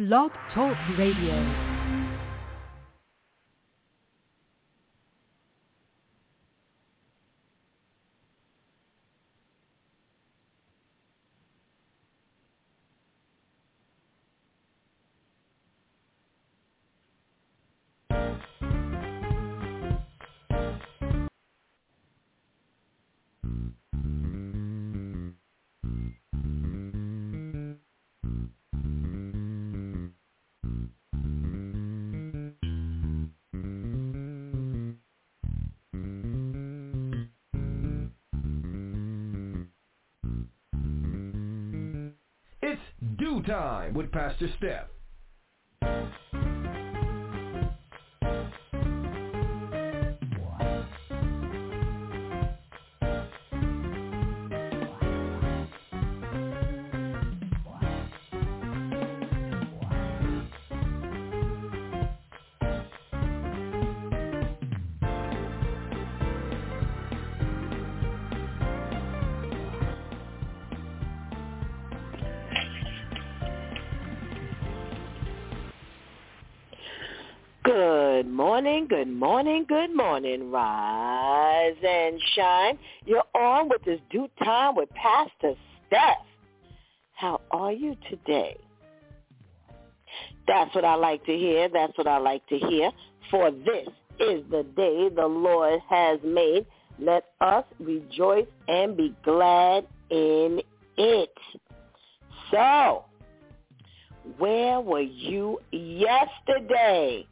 Blog Talk Radio. It's DEW Time with Pastor Steph. Good morning, rise and shine. You're on with this DEW Time with Pastor Steph. How are you today? That's what I like to hear. For this is the day the Lord has made. Let us rejoice and be glad in it. So, where were you yesterday?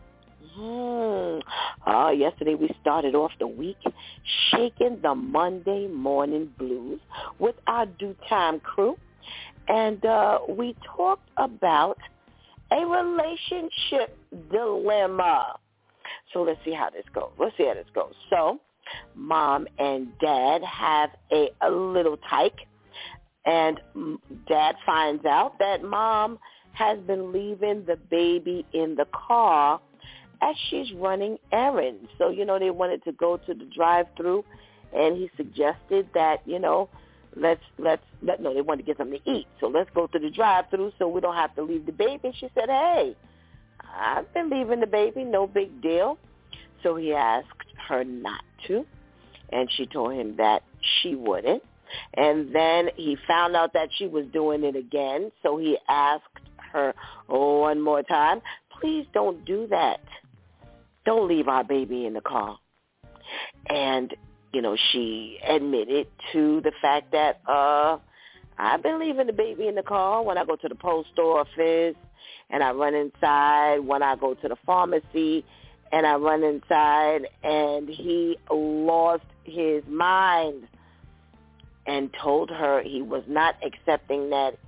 Yesterday we started off the week shaking the Monday morning blues with our DEW Time crew, and we talked about a relationship dilemma. So let's see how this goes. So mom and dad have a little tyke, and dad finds out that mom has been leaving the baby in the car as she's running errands. So, they wanted to go to the drive-thru, and he suggested that, they wanted to get something to eat. So let's go to the drive-thru so we don't have to leave the baby. She said, hey, I've been leaving the baby, no big deal. So he asked her not to, and she told him that she wouldn't. And then he found out that she was doing it again, so he asked her one more time, please don't do that. Don't leave our baby in the car. And, she admitted to the fact that I've been leaving the baby in the car when I go to the post office, and I run inside when I go to the pharmacy, and I run inside, and he lost his mind and told her he was not accepting that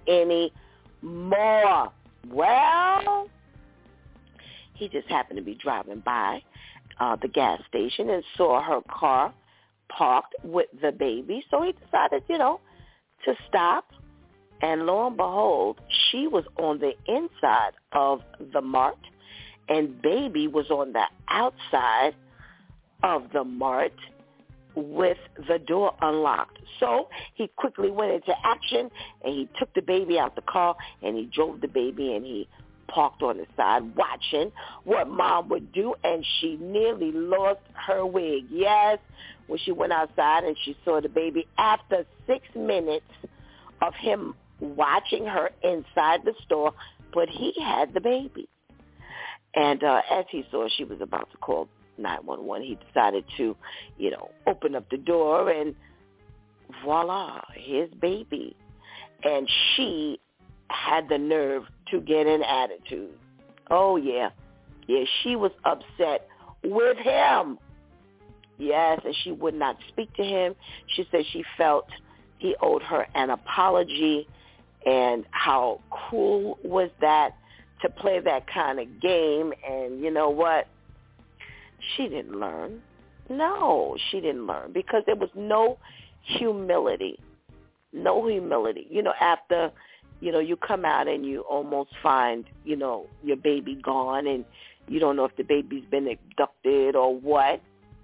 anymore. Well, he just happened to be driving by the gas station and saw her car parked with the baby. So he decided, to stop. And lo and behold, she was on the inside of the mart, and baby was on the outside of the mart with the door unlocked. So he quickly went into action, and he took the baby out the car, and he drove the baby, and he parked on the side watching what mom would do, and she nearly lost her wig. Yes, when she went outside and she saw the baby after 6 minutes of him watching her inside the store, but he had the baby. And as he saw she was about to call 911, he decided to, open up the door, and voila, his baby. And she had the nerve to get an attitude. Oh, yeah. Yeah, she was upset with him. Yes, and she would not speak to him. She said she felt he owed her an apology, and how cruel was that to play that kind of game. And you know what? She didn't learn. No, she didn't learn, because there was no humility. No humility. After you come out and you almost find, your baby gone, and you don't know if the baby's been abducted or what,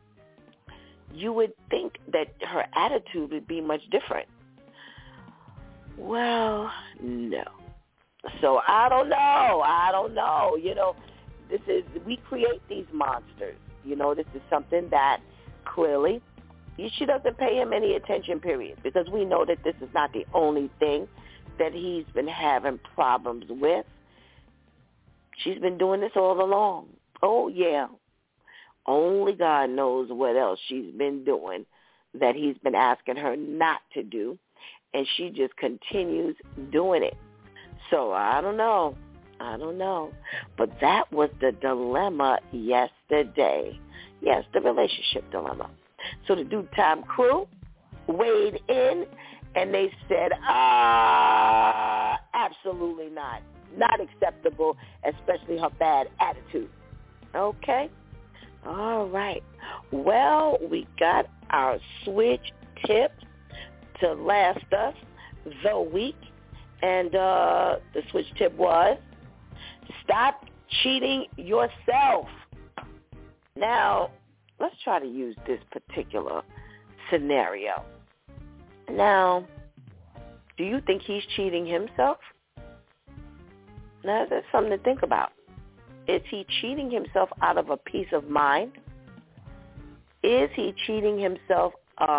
you would think that her attitude would be much different. Well, no. So I don't know. We create these monsters. This is something that clearly she doesn't pay him any attention, period, because we know that this is not the only thing that he's been having problems with. She's been doing this all along. Oh, yeah. Only God knows what else she's been doing that he's been asking her not to do, and she just continues doing it. So I don't know. But that was the dilemma yesterday. Yes, the relationship dilemma. So the Due Time crew weighed in, and they said, absolutely not. Not acceptable, especially her bad attitude. Okay? All right. Well, we got our switch tip to last us the week. And the switch tip was, stop cheating yourself. Now, let's try to use this particular scenario. Now, do you think he's cheating himself? Now, that's something to think about. Is he cheating himself out of a peace of mind? Is he cheating himself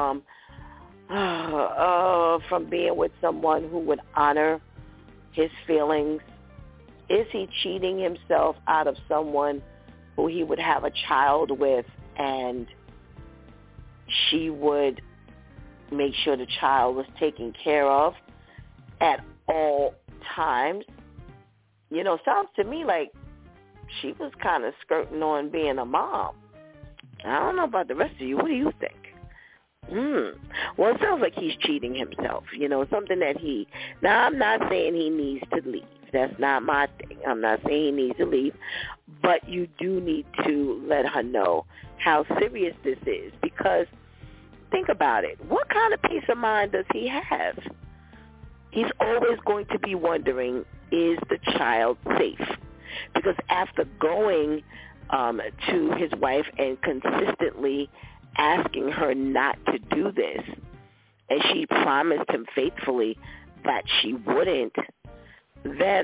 from being with someone who would honor his feelings? Is he cheating himself out of someone who he would have a child with and she would make sure the child was taken care of at all times? Sounds to me like she was kind of skirting on being a mom. I don't know about the rest of you. What do you think? Well, it sounds like he's cheating himself. Something that now I'm not saying he needs to leave. That's not my thing. I'm not saying he needs to leave. But you do need to let her know how serious this is, because think about it. What kind of peace of mind does he have? He's always going to be wondering, is the child safe? Because after going to his wife and consistently asking her not to do this, and she promised him faithfully that she wouldn't, then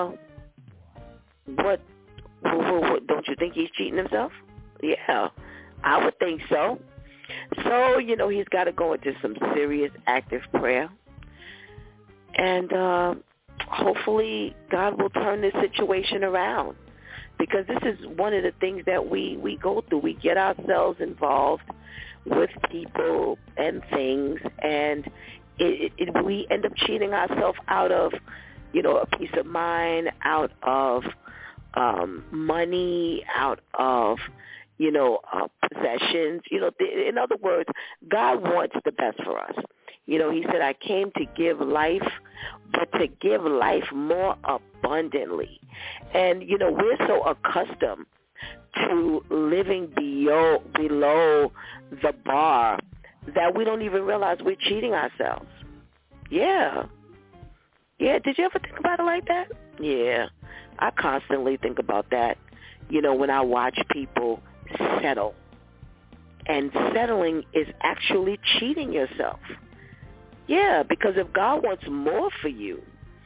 what don't you think he's cheating himself? Yeah, I would think so. So, he's got to go into some serious active prayer. And hopefully God will turn this situation around, because this is one of the things that we go through. We get ourselves involved with people and things, and we end up cheating ourselves out of, a peace of mind, out of money, out of, possessions. In other words, God wants the best for us. He said, I came to give life, but to give life more abundantly. And, we're so accustomed to living below the bar that we don't even realize we're cheating ourselves. Yeah. Did you ever think about it like that? Yeah. I constantly think about that, when I watch people settle. And settling is actually cheating yourself. Yeah, because if God wants more for you,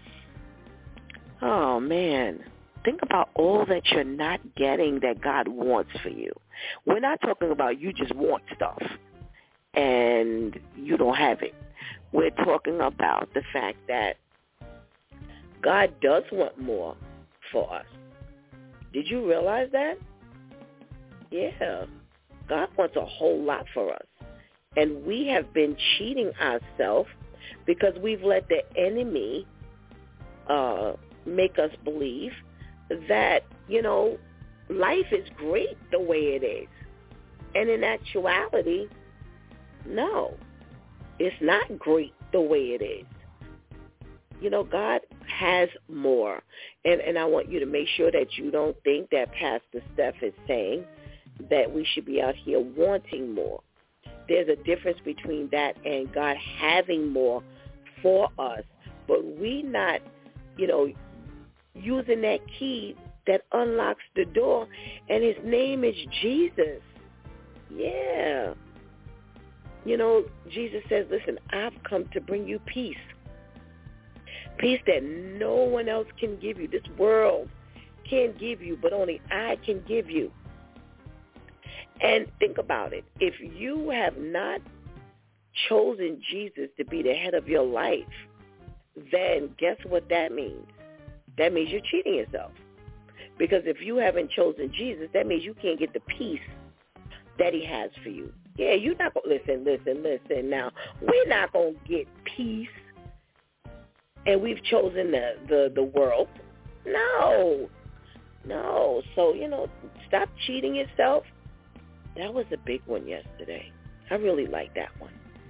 oh, man, think about all that you're not getting that God wants for you. We're not talking about you just want stuff and you don't have it. We're talking about the fact that God does want more for us. Did you realize that? Yeah, God wants a whole lot for us. And we have been cheating ourselves because we've let the enemy make us believe that, life is great the way it is. And in actuality, no, it's not great the way it is. God has more. And I want you to make sure that you don't think that Pastor Steph is saying that we should be out here wanting more. There's a difference between that and God having more for us, but we not, using that key that unlocks the door, and his name is Jesus. Yeah. Jesus says, listen, I've come to bring you peace. Peace that no one else can give you. This world can't give you, but only I can give you. And think about it. If you have not chosen Jesus to be the head of your life, then guess what that means? That means you're cheating yourself. Because if you haven't chosen Jesus, that means you can't get the peace that he has for you. Yeah, you're not going to listen. Now, we're not going to get peace and we've chosen the world. No. So, stop cheating yourself. That was a big one yesterday. I really like that one.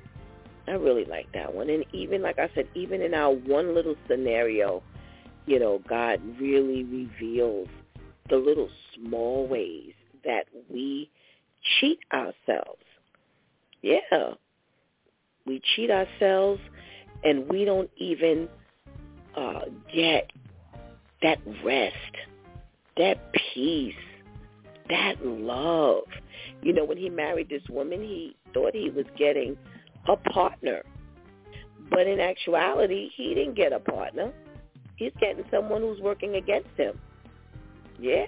And even, like I said, even in our one little scenario, God really reveals the little small ways that we cheat ourselves. Yeah. We cheat ourselves and we don't even get that rest, that peace, that love. When he married this woman, he thought he was getting a partner. But in actuality, he didn't get a partner. He's getting someone who's working against him. Yeah.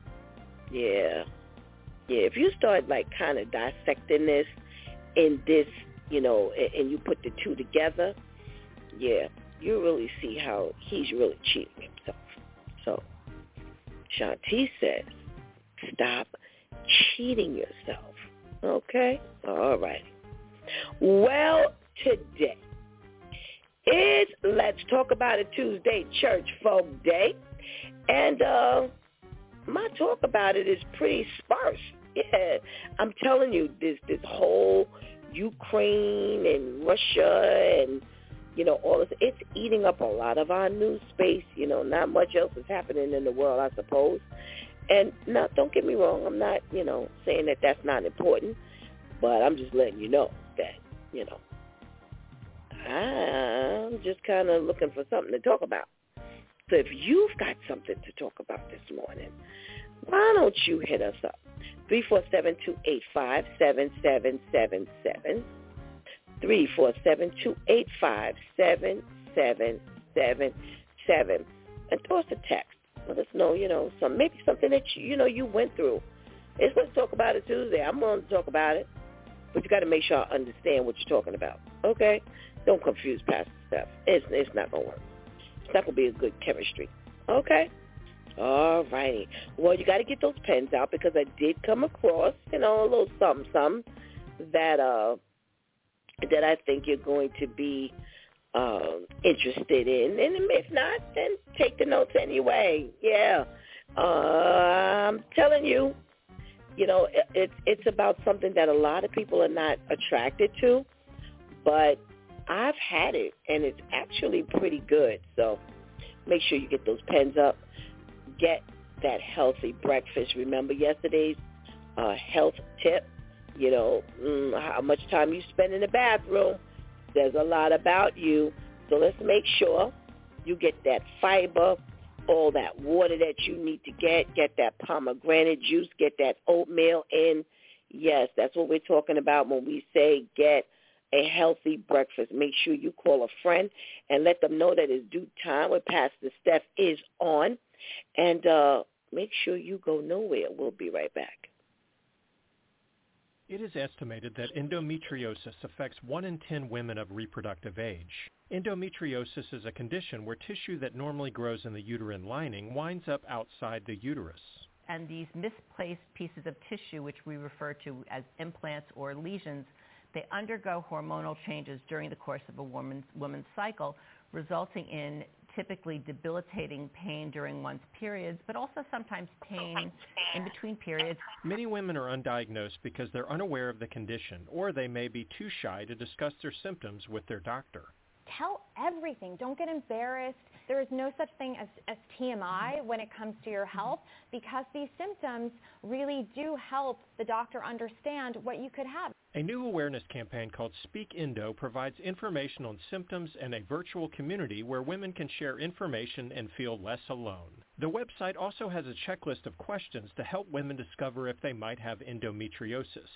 If you start kind of dissecting this in this, and you put the two together, yeah, you really see how he's really cheating himself. So Shanti says, stop cheating yourself. Okay? All right. Well, today is Let's Talk About It Tuesday Church Folk Day. And my talk about it is pretty sparse. Yeah, I'm telling you, this whole Ukraine and Russia and, all this, it's eating up a lot of our news space. Not much else is happening in the world, I suppose. And now, don't get me wrong, I'm not, saying that that's not important, but I'm just letting you know that, I'm just kind of looking for something to talk about. So if you've got something to talk about this morning, why don't you hit us up? 347-285-7777. 347-285-7777. And throw us a text. Let us know, maybe something that you went through. It's Let's Talk About It Tuesday. I'm going to talk about it. But you got to make sure I understand what you're talking about. Okay? Don't confuse Pastor Steph. It's not going to work. It's not going to be a good chemistry. Okay? All righty. Well, you got to get those pens out because I did come across, a little something that I think you're going to be interested in. And if not, then take the notes anyway. Yeah. I'm telling you, it's about something that a lot of people are not attracted to, but I've had it, and it's actually pretty good. So make sure you get those pens up. Get that healthy breakfast. Remember yesterday's health tip, how much time you spend in the bathroom says a lot about you. So let's make sure you get that fiber, all that water that you need to get that pomegranate juice, get that oatmeal in. Yes, that's what we're talking about when we say get a healthy breakfast. Make sure you call a friend and let them know that it's due time when Pastor Steph is on. And make sure you go nowhere. We'll be right back. It is estimated that endometriosis affects 1 in 10 women of reproductive age. Endometriosis is a condition where tissue that normally grows in the uterine lining winds up outside the uterus. And these misplaced pieces of tissue, which we refer to as implants or lesions, they undergo hormonal changes during the course of a woman's cycle, resulting in typically debilitating pain during one's periods, but also sometimes pain in between periods. Many women are undiagnosed because they're unaware of the condition, or they may be too shy to discuss their symptoms with their doctor. Tell everything. Don't get embarrassed. There is no such thing as TMI when it comes to your health, because these symptoms really do help the doctor understand what you could have. A new awareness campaign called Speak Endo provides information on symptoms and a virtual community where women can share information and feel less alone. The website also has a checklist of questions to help women discover if they might have endometriosis.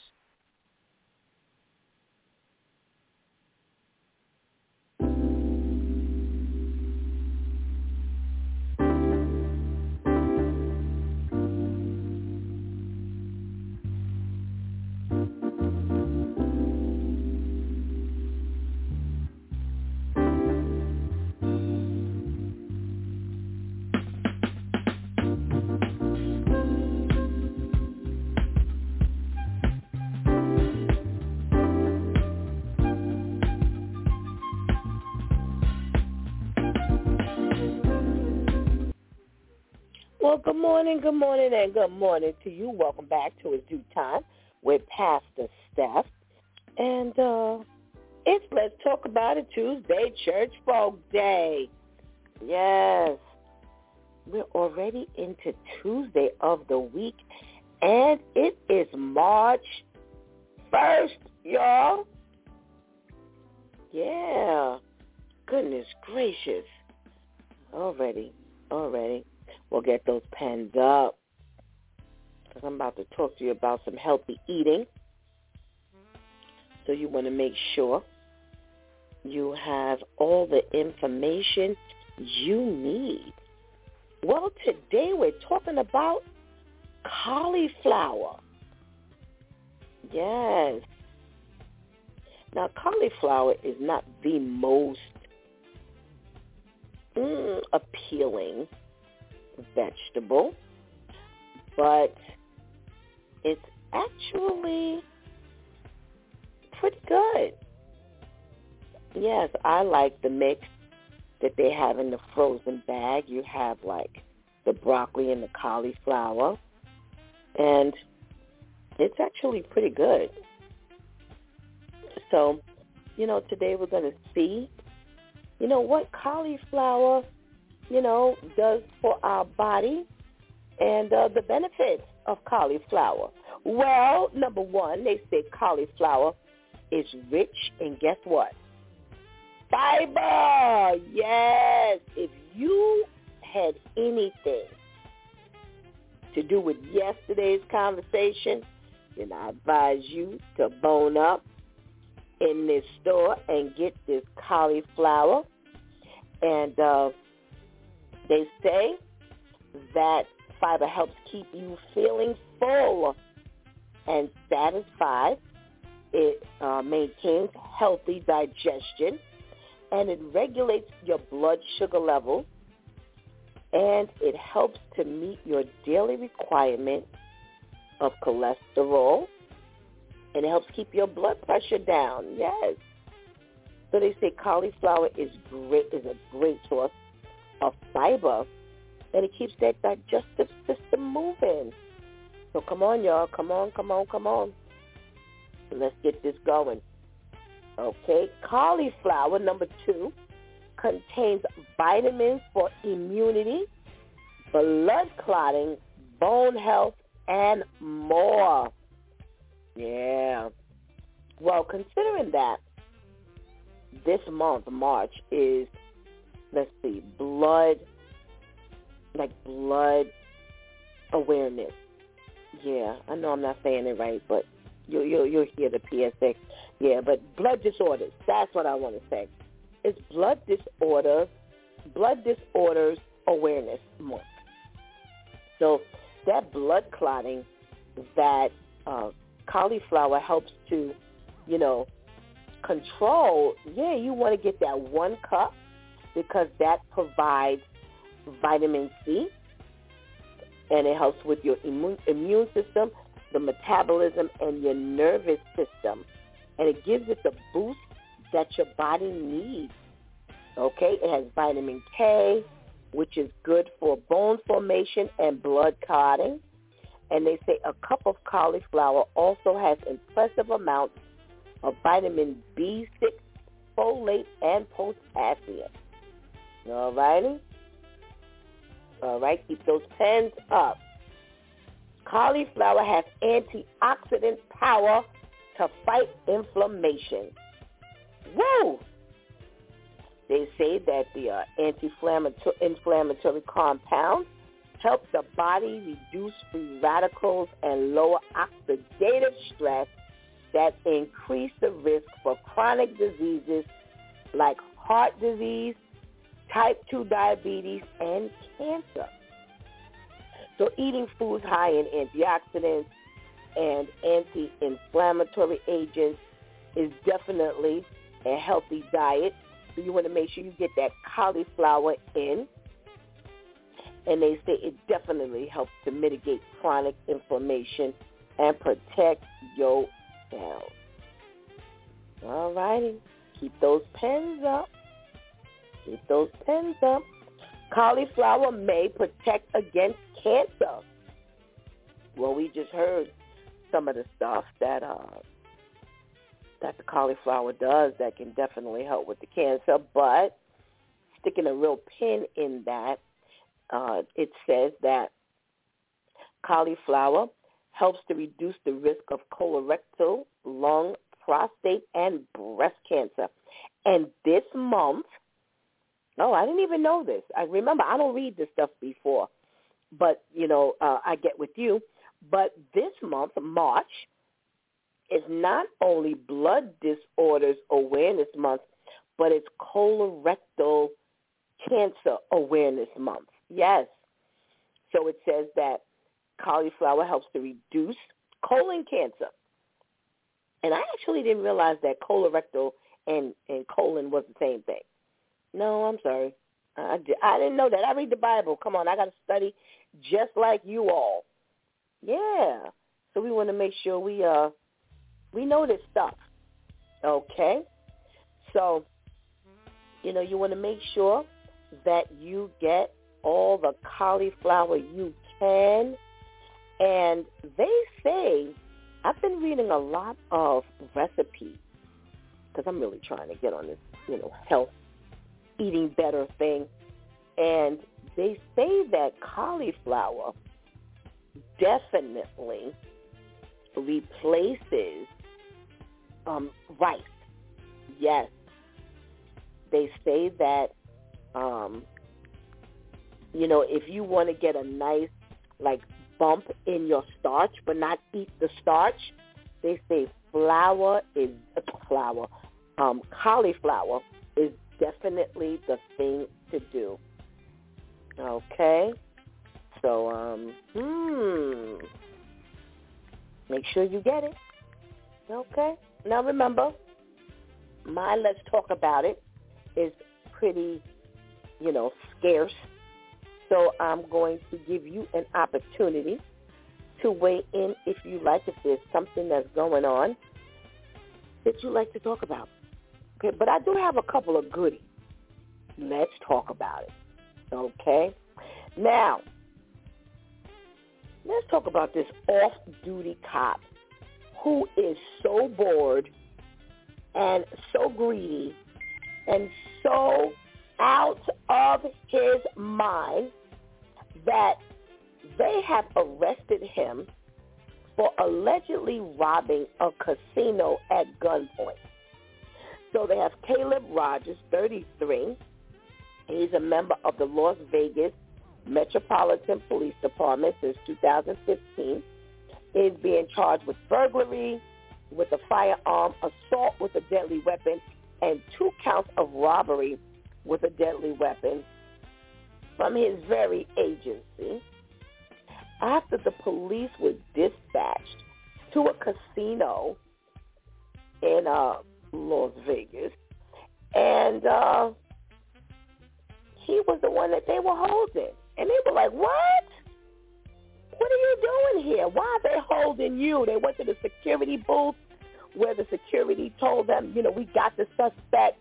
Well, good morning, and good morning to you. Welcome back to It's Due Time with Pastor Steph. And it's Let's Talk About It Tuesday, Church Folk Day. Yes, we're already into Tuesday of the week, and it is March 1st, y'all. Yeah, goodness gracious. Already. We'll get those pens up because I'm about to talk to you about some healthy eating. So you want to make sure you have all the information you need. Well, today we're talking about cauliflower. Yes. Now, cauliflower is not the most appealing vegetable, but it's actually pretty good. Yes, I like the mix that they have in the frozen bag. You have like the broccoli and the cauliflower, and it's actually pretty good. So, today we're going to see, what cauliflower, does for our body and the benefits of cauliflower. Well, number one, they say cauliflower is rich in, guess what? Fiber. Yes. If you had anything to do with yesterday's conversation, then I advise you to bone up in this store and get this cauliflower. And they say that fiber helps keep you feeling full and satisfied. It maintains healthy digestion, and it regulates your blood sugar level, and it helps to meet your daily requirement of cholesterol, and it helps keep your blood pressure down. Yes. So they say cauliflower is a great source of fiber, and it keeps that digestive system moving. So come on, y'all. Come on. Let's get this going. Okay, cauliflower, number 2, contains vitamins for immunity, blood clotting, bone health, and more. Yeah. Well, considering that this month, March, is, blood awareness. Yeah, I know I'm not saying it right, but you'll hear the PSA. Yeah, but blood disorders, that's what I want to say. It's blood disorders awareness month. So that blood clotting that cauliflower helps to, control, you want to get that 1 cup because that provides vitamin C, and it helps with your immune system, the metabolism, and your nervous system. And it gives it the boost that your body needs. Okay? It has vitamin K, which is good for bone formation and blood clotting. And they say a cup of cauliflower also has impressive amounts of vitamin B6, folate, and potassium. All righty? All right, keep those pens up. Cauliflower has antioxidant power to fight inflammation. Woo! They say that the anti-inflammatory compounds help the body reduce free radicals and lower oxidative stress that increase the risk for chronic diseases like heart disease, type 2 diabetes, and cancer. So eating foods high in antioxidants and anti-inflammatory agents is definitely a healthy diet. So you want to make sure you get that cauliflower in. And they say it definitely helps to mitigate chronic inflammation and protect your cells. All righty. Keep those pens up. Keep those pens up. Cauliflower may protect against cancer. Well, we just heard some of the stuff that the cauliflower does that can definitely help with the cancer, but sticking a real pin in that, it says that cauliflower helps to reduce the risk of colorectal, lung, prostate, and breast cancer. And this month, I didn't even know this. I remember, I don't read this stuff before, but, I get with you. But this month, March, is not only Blood Disorders Awareness Month, but it's Colorectal Cancer Awareness Month. Yes. So it says that cauliflower helps to reduce colon cancer. And I actually didn't realize that colorectal and colon was the same thing. No, I'm sorry. I didn't know that. I read the Bible. Come on, I got to study just like you all. Yeah. So we want to make sure we know this stuff. Okay? So, you want to make sure that you get all the cauliflower you can. And they say, I've been reading a lot of recipes because I'm really trying to get on this, health, eating better thing. And they say that cauliflower definitely replaces rice. Yes. They say that, if you want to get a nice, bump in your starch but not eat the starch, they say cauliflower is definitely the thing to do. Okay? So, make sure you get it. Okay? Now remember, my Let's Talk About It is pretty, scarce. So I'm going to give you an opportunity to weigh in if you like, if there's something that's going on that you like to talk about. Okay, but I do have a couple of goodies. Let's talk about it. Okay? Now, let's talk about this off-duty cop who is so bored and so greedy and so out of his mind that they have arrested him for allegedly robbing a casino at gunpoint. So they have Caleb Rogers, 33. He's a member of the Las Vegas Metropolitan Police Department since 2015. He's being charged with burglary, with a firearm, assault with a deadly weapon, and 2 counts of robbery with a deadly weapon from his very agency after the police were dispatched to a casino in Las Vegas. And he was the one that they were holding. And they were like, what? What are you doing here? Why are they holding you? They went to the security booth where the security told them, we got the suspect.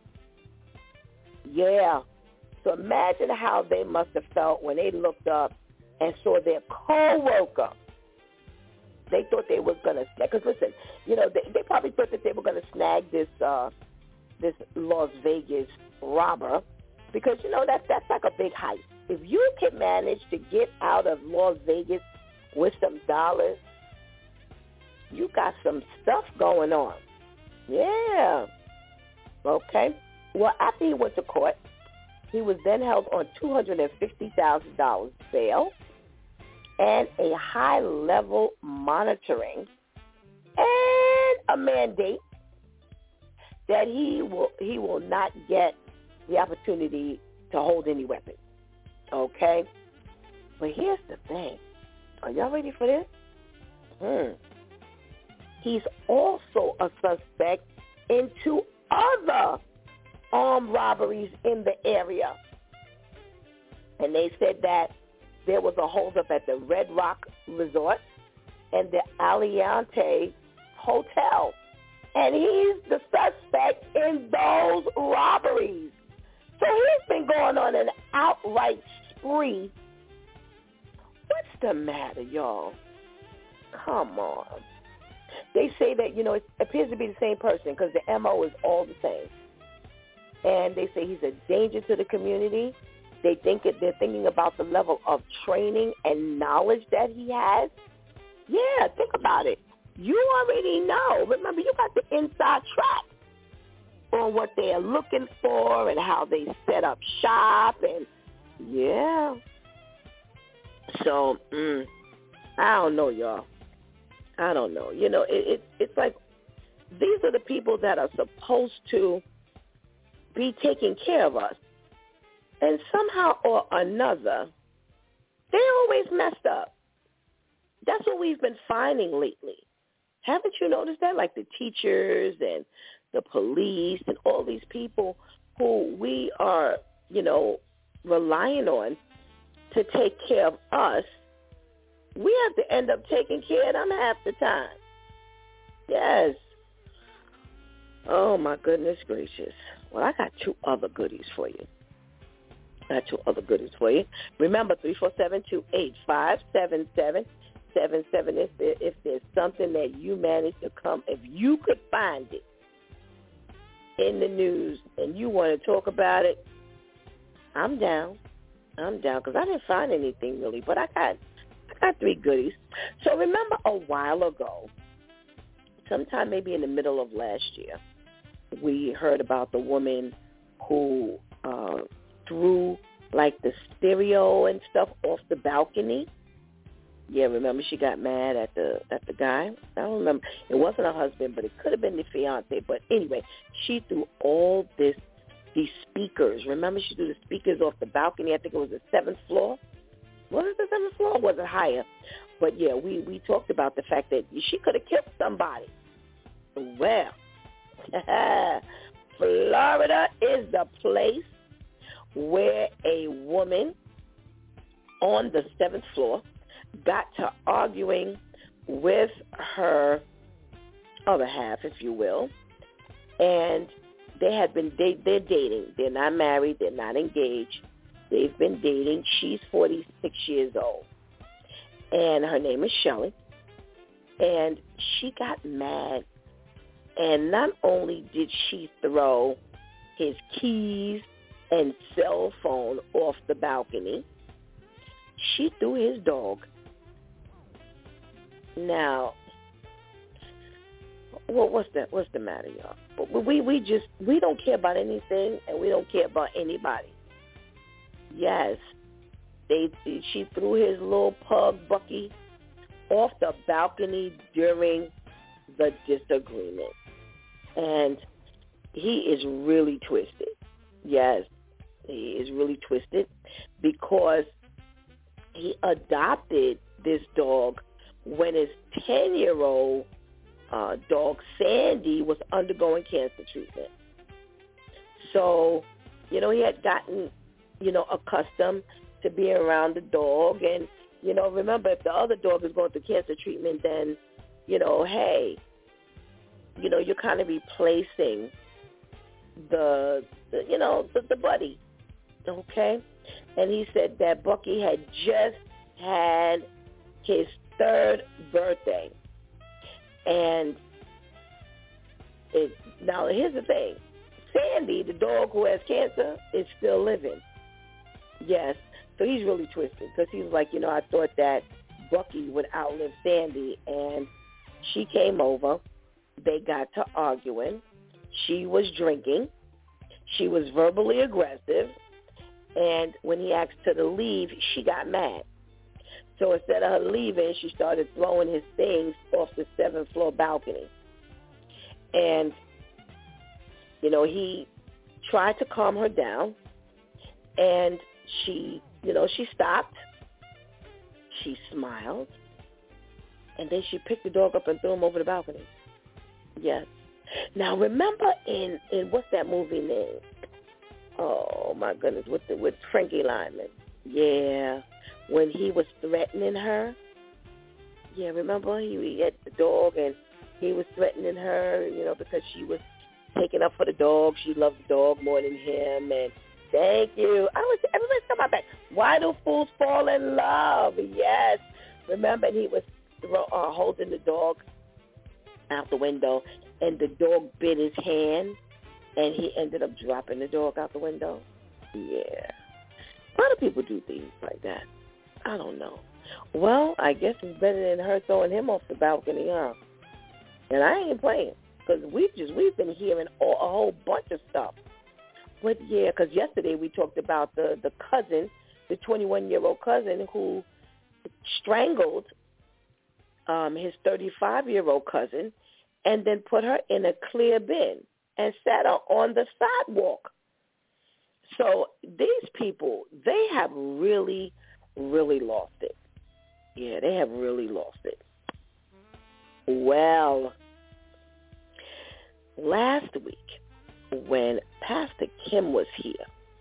Yeah. So imagine how they must have felt when they looked up and saw their co-worker. They thought they was going to snag, because listen, they probably thought that they were going to snag this Las Vegas robber, because, that's like a big heist. If you can manage to get out of Las Vegas with some dollars, you got some stuff going on. Yeah. Okay. Well, after he went to court, he was then held on $250,000 bail and a high-level monitoring and a mandate that he will not get the opportunity to hold any weapons. Okay? But here's the thing. Are y'all ready for this? He's also a suspect in 2 other armed robberies in the area. And they said that there was a holdup at the Red Rock Resort and the Aliante Hotel. And he's the suspect in those robberies. So he's been going on an outright spree. What's the matter, y'all? Come on. They say that, it appears to be the same person because the MO is all the same. And they say he's a danger to the community. They're thinking about the level of training and knowledge that he has. Yeah, think about it. You already know. Remember, you got the inside track on what they are looking for and how they set up shop. And, yeah. So, I don't know, y'all. I don't know. It's like these are the people that are supposed to be taking care of us. And somehow or another, they always messed up. That's what we've been finding lately. Haven't you noticed that? Like the teachers and the police and all these people who we are, relying on to take care of us, we have to end up taking care of them half the time. Yes. Oh, my goodness gracious. Well, I got two other goodies for you. Remember, 347-285-7777. If there's something that you managed to come, if you could find it in the news and you want to talk about it, I'm down because I didn't find anything really, but I got three goodies. So remember a while ago, sometime maybe in the middle of last year, we heard about the woman who threw like the stereo and stuff off the balcony. Yeah, remember she got mad at the guy? I don't remember. It wasn't her husband, but it could have been the fiance. But anyway, she threw all these speakers. Remember she threw the speakers off the balcony. I think it was the 7th floor. Was it the 7th floor or was it higher? But, yeah, we talked about the fact that she could have killed somebody. Well, Florida is the place where a woman on the 7th floor got to arguing with her other half, if you will, and they're dating. They're not married. They're not engaged. They've been dating. She's 46 years old, and her name is Shelley, and she got mad, and not only did she throw his keys and cell phone off the balcony, she threw his dog. Now, what's the matter, y'all? We don't care about anything, and we don't care about anybody. Yes, she threw his little pug Bucky off the balcony during the disagreement, and he is really twisted. Yes, he is really twisted because he adopted this dog when his 10-year-old dog, Sandy, was undergoing cancer treatment. So, he had gotten, accustomed to being around the dog. And, remember, if the other dog is going through cancer treatment, then, hey, you're kind of replacing the buddy, okay? And he said that Bucky had just had his 3rd birthday. And now here's the thing. Sandy, the dog who has cancer, is still living. Yes. So he's really twisted because he was like, I thought that Bucky would outlive Sandy. And she came over. They got to arguing. She was drinking. She was verbally aggressive. And when he asked her to leave, she got mad. So instead of her leaving, she started throwing his things off the 7th floor balcony. And, he tried to calm her down. And she stopped. She smiled. And then she picked the dog up and threw him over the balcony. Yes. Now, remember in what's that movie name? Oh, my goodness, with Frankie Lyman. Yeah. When he was threatening her. Yeah, remember? He had the dog, and he was threatening her, because she was taking up for the dog. She loved the dog more than him, and Thank you. Everybody's coming back. Why do fools fall in love? Yes. Remember, he was holding the dog out the window, and the dog bit his hand, and he ended up dropping the dog out the window. Yeah. A lot of people do things like that. I don't know. Well, I guess it's better than her throwing him off the balcony, huh? And I ain't playing, because we've been hearing a whole bunch of stuff. But, yeah, because yesterday we talked about the cousin, the 21-year-old cousin who strangled his 35-year-old cousin and then put her in a clear bin and sat her on the sidewalk. So these people, they have really, really lost it. Yeah, they have really lost it. Well, last week when Pastor Kim was here,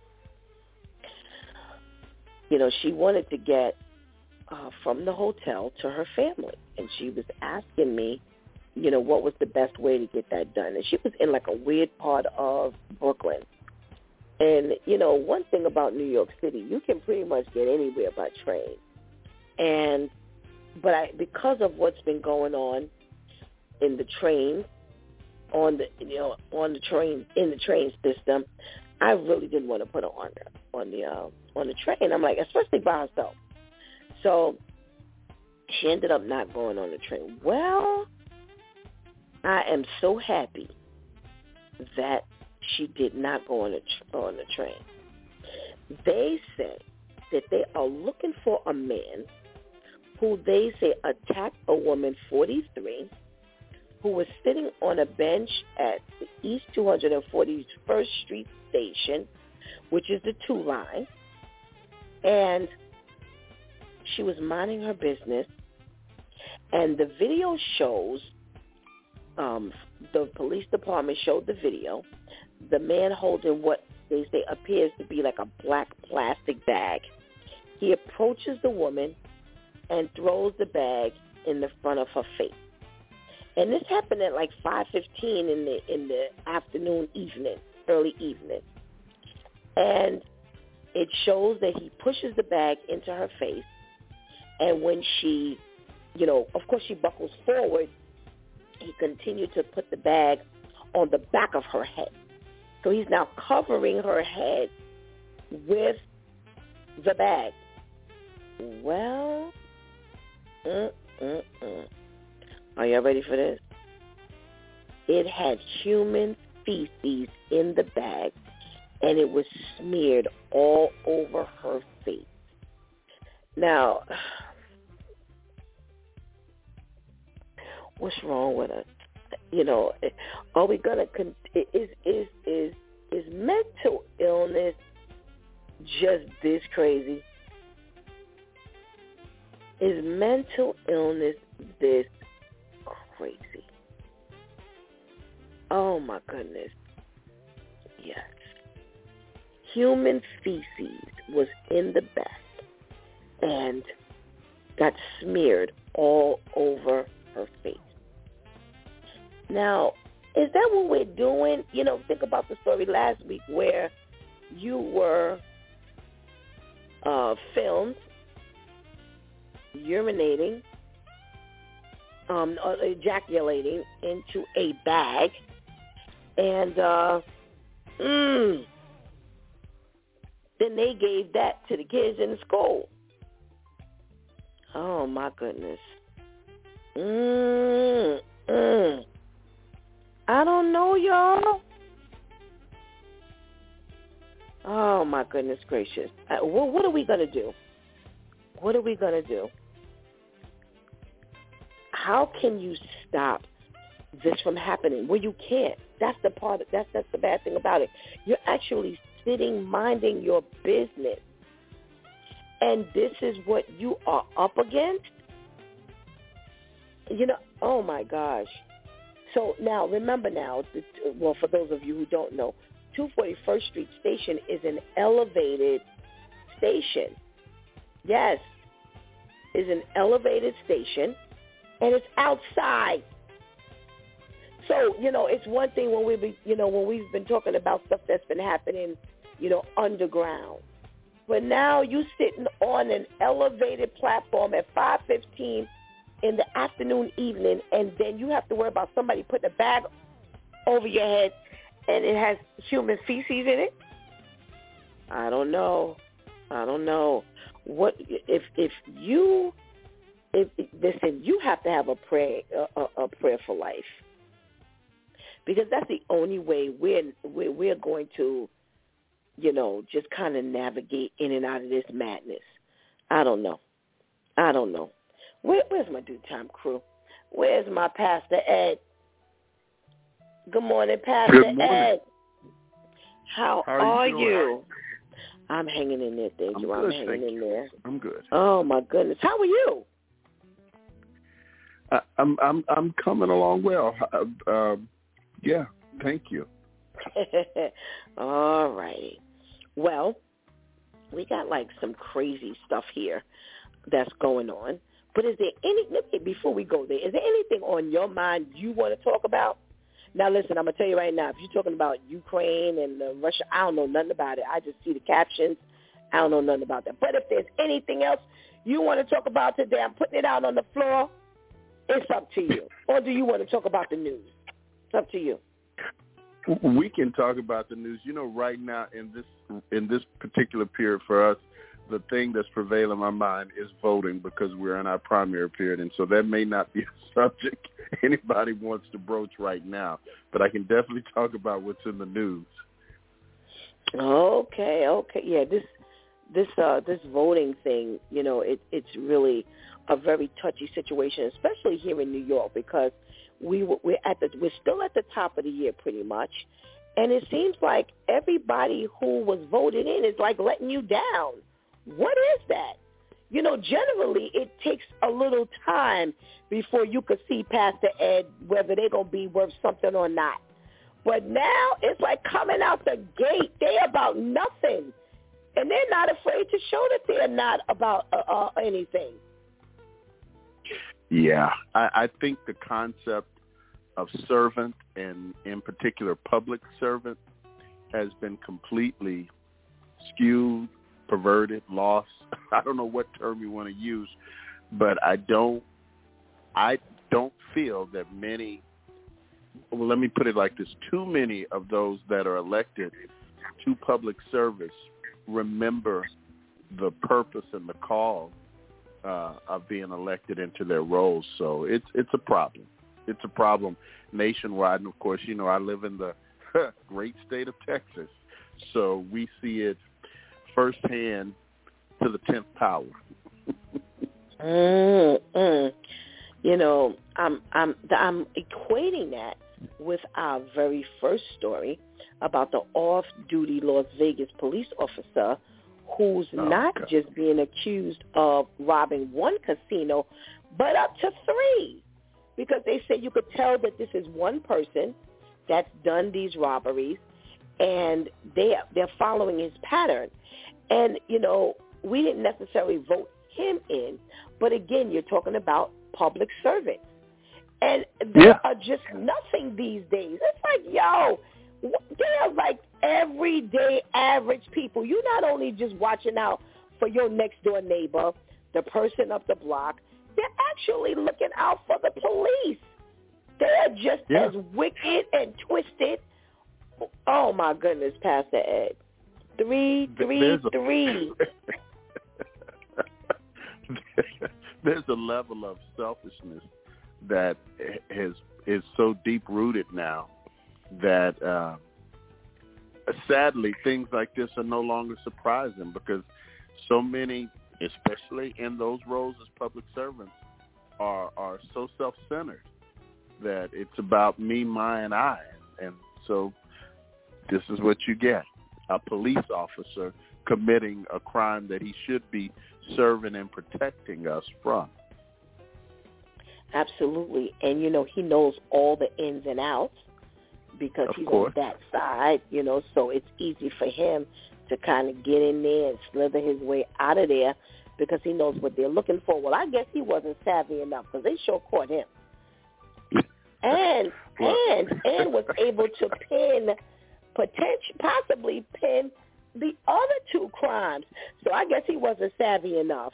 she wanted to get from the hotel to her family, and she was asking me, what was the best way to get that done. And she was in like a weird part of Brooklyn. And, one thing about New York City, you can pretty much get anywhere by train. But because of what's been going on in the train, in the train system, I really didn't want to put her on the train. I'm like, especially by herself. So she ended up not going on the train. Well, I am so happy that she did not go on the train. They say that they are looking for a man who they say attacked a woman, 43, who was sitting on a bench at the East 241st Street station, which is the 2 line, and she was minding her business, and the video shows, the police department showed the video, the man holding what they say appears to be like a black plastic bag. He approaches the woman and throws the bag in the front of her face. And this happened at like 5:15 in the early evening. And it shows that he pushes the bag into her face. And when she, of course she buckles forward, he continued to put the bag on the back of her head. So he's now covering her head with the bag. Well, are you ready for this? It had human feces in the bag, and it was smeared all over her face. Now, what's wrong with us? Are we gonna? Is mental illness just this crazy? Is mental illness this crazy? Oh my goodness. Yes. Human feces was in the bag and got smeared all over her face. Now, is that what we're doing? Think about the story last week where you were filmed urinating, ejaculating into a bag, and then they gave that to the kids in the school. Oh, my goodness. I don't know, y'all. Oh, my goodness gracious. What are we going to do? What are we going to do? How can you stop this from happening? Well, you can't. That's the bad thing about it. You're actually sitting minding your business. And this is what you are up against? Oh, my gosh. So now, remember now, for those of you who don't know, 241st Street Station is an elevated station. Yes, is an elevated station, and it's outside. So, it's one thing when we've been talking about stuff that's been happening underground. But now you sitting on an elevated platform at 5:15 in the afternoon, evening, and then you have to worry about somebody putting a bag over your head and it has human feces in it. I don't know. What if listen, you have to have a prayer for life, because that's the only way we're going to, just kind of navigate in and out of this madness. I don't know. Where's my Due Time crew? Where's my Pastor Ed? Good morning, Pastor Good morning. Ed. How are you? you? I'm hanging in there, thank you. I'm hanging in there. I'm good. Oh my goodness, how are you? I'm coming along well. Yeah, thank you. All righty. Well, we got like some crazy stuff here that's going on. But before we go there, is there anything on your mind you want to talk about? Now, listen, I'm going to tell you right now, if you're talking about Ukraine and Russia, I don't know nothing about it. I just see the captions. I don't know nothing about that. But if there's anything else you want to talk about today, I'm putting it out on the floor. It's up to you. Or do you want to talk about the news? It's up to you. We can talk about the news. Right now in this particular period for us, the thing that's prevailing my mind is voting, because we're in our primary period, and so that may not be a subject anybody wants to broach right now. But I can definitely talk about what's in the news. Okay. Yeah, this voting thing, it's really a very touchy situation, especially here in New York, because we're still at the top of the year pretty much, and it seems like everybody who was voted in is like letting you down. What is that? Generally it takes a little time before you could see, Pastor Ed, whether they're going to be worth something or not. But now it's like coming out the gate, they're about nothing. And they're not afraid to show that they're not about anything. Yeah, I think the concept of servant, and in particular public servant, has been completely skewed, perverted, lost. I don't know what term you want to use, but I don't feel that many, well, let me put it like this, too many of those that are elected to public service remember the purpose and the call of being elected into their roles. So it's a problem. It's a problem nationwide. And, of course, I live in the great state of Texas, so we see it firsthand to the 10th power. I'm equating that with our very first story about the off-duty Las Vegas police officer who's not just being accused of robbing one casino, but up to 3, because they say you could tell that this is one person that's done these robberies, and they're following his pattern. And, we didn't necessarily vote him in, but again, you're talking about public servants. And they are just nothing these days. It's like, they're like everyday average people. You're not only just watching out for your next door neighbor, the person up the block, they're actually looking out for the police. They're just as wicked and twisted. Oh, my goodness, Pastor Ed. 3. There's a level of selfishness that is so deep-rooted now that sadly things like this are no longer surprising, because so many, especially in those roles as public servants, are so self-centered that it's about me, my, and I. And so this is what you get, a police officer committing a crime that he should be serving and protecting us from. Absolutely. And, he knows all the ins and outs because he's on that side, so it's easy for him to kind of get in there and slither his way out of there because he knows what they're looking for. Well, I guess he wasn't savvy enough because they sure caught him. And was able to possibly pin the other two crimes. So I guess he wasn't savvy enough.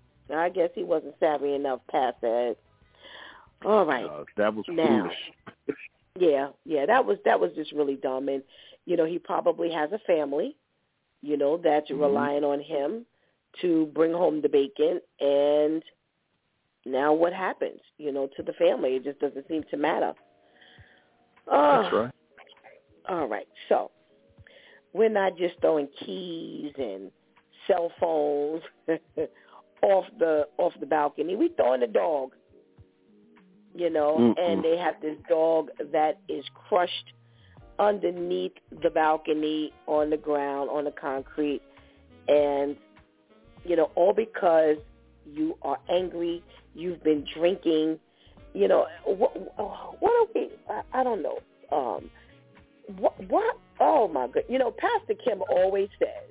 Pastor Ed. All right. That was foolish. Yeah, that was just really dumb. And, he probably has a family, that's relying on him to bring home the bacon. And now what happens, to the family? It just doesn't seem to matter. That's right. All right. So we're not just throwing keys and cell phones off the balcony. We throwing the dog. And they have this dog that is crushed underneath the balcony on the ground, on the concrete. And, all because you are angry, you've been drinking, what are we, I don't know. What, oh my God. Pastor Kim always says,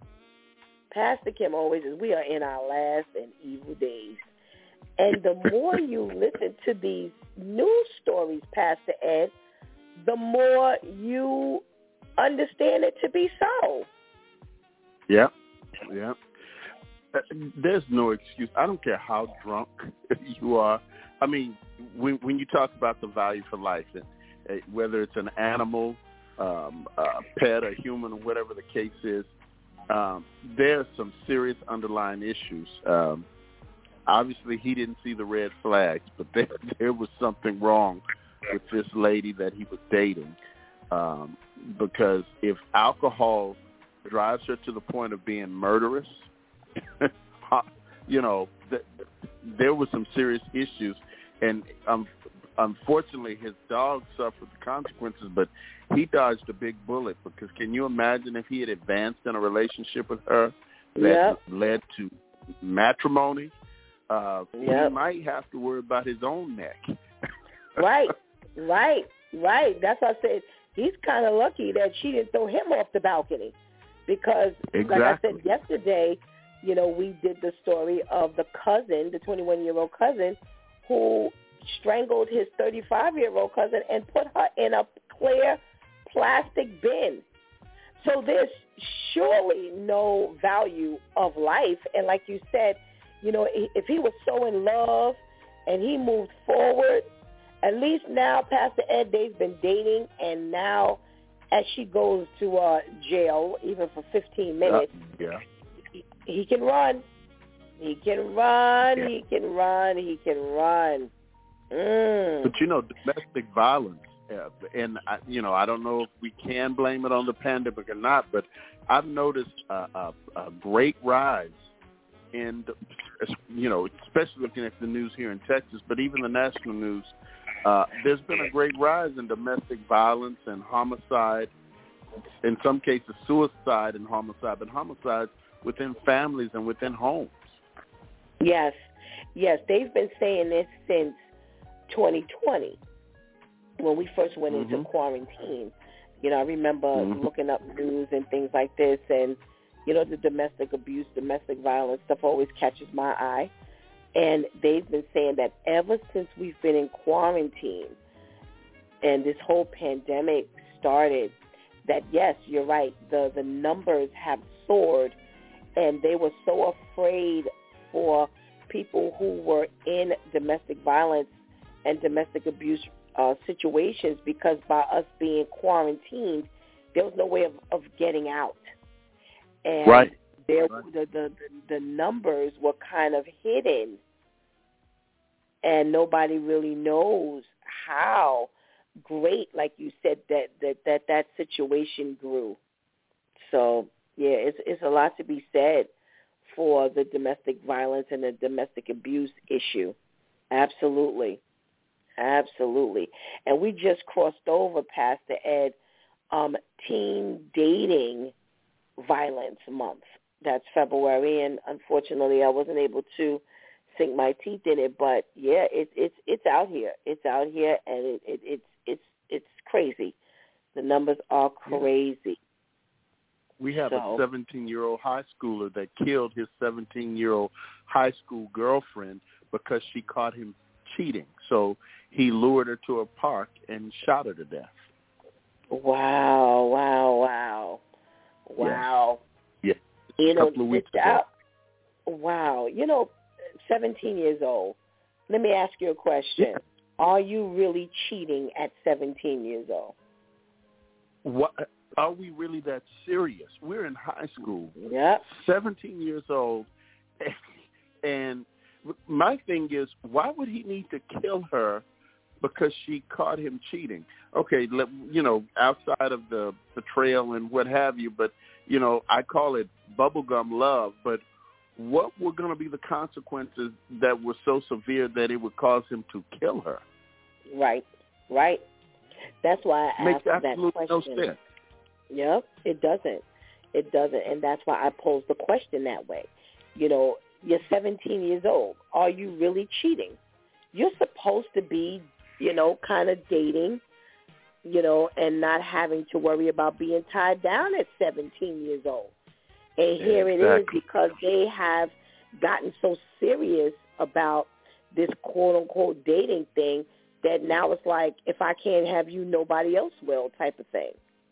we are in our last and evil days. And the more you listen to these news stories, Pastor Ed, the more you understand it to be so. Yeah. There's no excuse. I don't care how drunk you are. I mean, when you talk about the value for life, whether it's an animal, a pet, a human, or whatever the case is, there are some serious underlying issues. Obviously, he didn't see the red flags, but there was something wrong with this lady that he was dating, because if alcohol drives her to the point of being murderous, there were some serious issues. And unfortunately, his dog suffered the consequences, but he dodged a big bullet, because can you imagine if he had advanced in a relationship with her that led to matrimony? He might have to worry about his own neck. Right. That's why I said he's kind of lucky that she didn't throw him off the balcony, because, like I said yesterday, we did the story of the cousin, the 21-year-old cousin, who strangled his 35-year-old cousin and put her in a clear plastic bin. So there's surely no value of life. And like you said, if he was so in love and he moved forward, at least now, Pastor Ed, they've been dating, and now as she goes to jail, even for 15 minutes, he can run. He can run. But, domestic violence, and, I don't know if we can blame it on the pandemic or not, but I've noticed a great rise in, especially looking at the news here in Texas, but even the national news, there's been a great rise in domestic violence and homicide, in some cases suicide and homicide, but homicides within families and within homes. Yes, they've been saying this since 2020, when we first went into quarantine. I remember looking up news and things like this, and the domestic abuse, domestic violence stuff always catches my eye. And they've been saying that ever since we've been in quarantine and this whole pandemic started, that, yes, you're right, the numbers have soared, and they were so afraid for people who were in domestic violence and domestic abuse situations, because by us being quarantined, there was no way of getting out. And the numbers were kind of hidden, and nobody really knows how great, like you said, that situation grew. So, it's a lot to be said for the domestic violence and the domestic abuse issue. Absolutely. And we just crossed over, Pastor Ed, Teen Dating Violence Month. That's February, and unfortunately I wasn't able to sink my teeth in it, but it's out here. It's out here, and it's crazy. The numbers are crazy. We have a 17-year-old high schooler that killed his 17-year-old high school girlfriend because she caught him cheating. So he lured her to a park and shot her to death. Wow. Wow. Yeah. You a know, couple of weeks ago. Wow. 17 years old. Let me ask you a question. Yeah. Are you really cheating at 17 years old? What? Are we really that serious? We're in high school. Yep. 17 years old. And my thing is, why would he need to kill her because she caught him cheating? Okay, outside of the betrayal and what have you, but, I call it bubblegum love, but what were going to be the consequences that were so severe that it would cause him to kill her? Right. That's why I asked that question. Makes absolutely no sense. Yep, it doesn't, and that's why I posed the question that way. You're 17 years old. Are you really cheating? You're supposed to be, kind of dating, and not having to worry about being tied down at 17 years old. And here it is, because they have gotten so serious about this quote-unquote dating thing that now it's like, if I can't have you, nobody else will type of thing.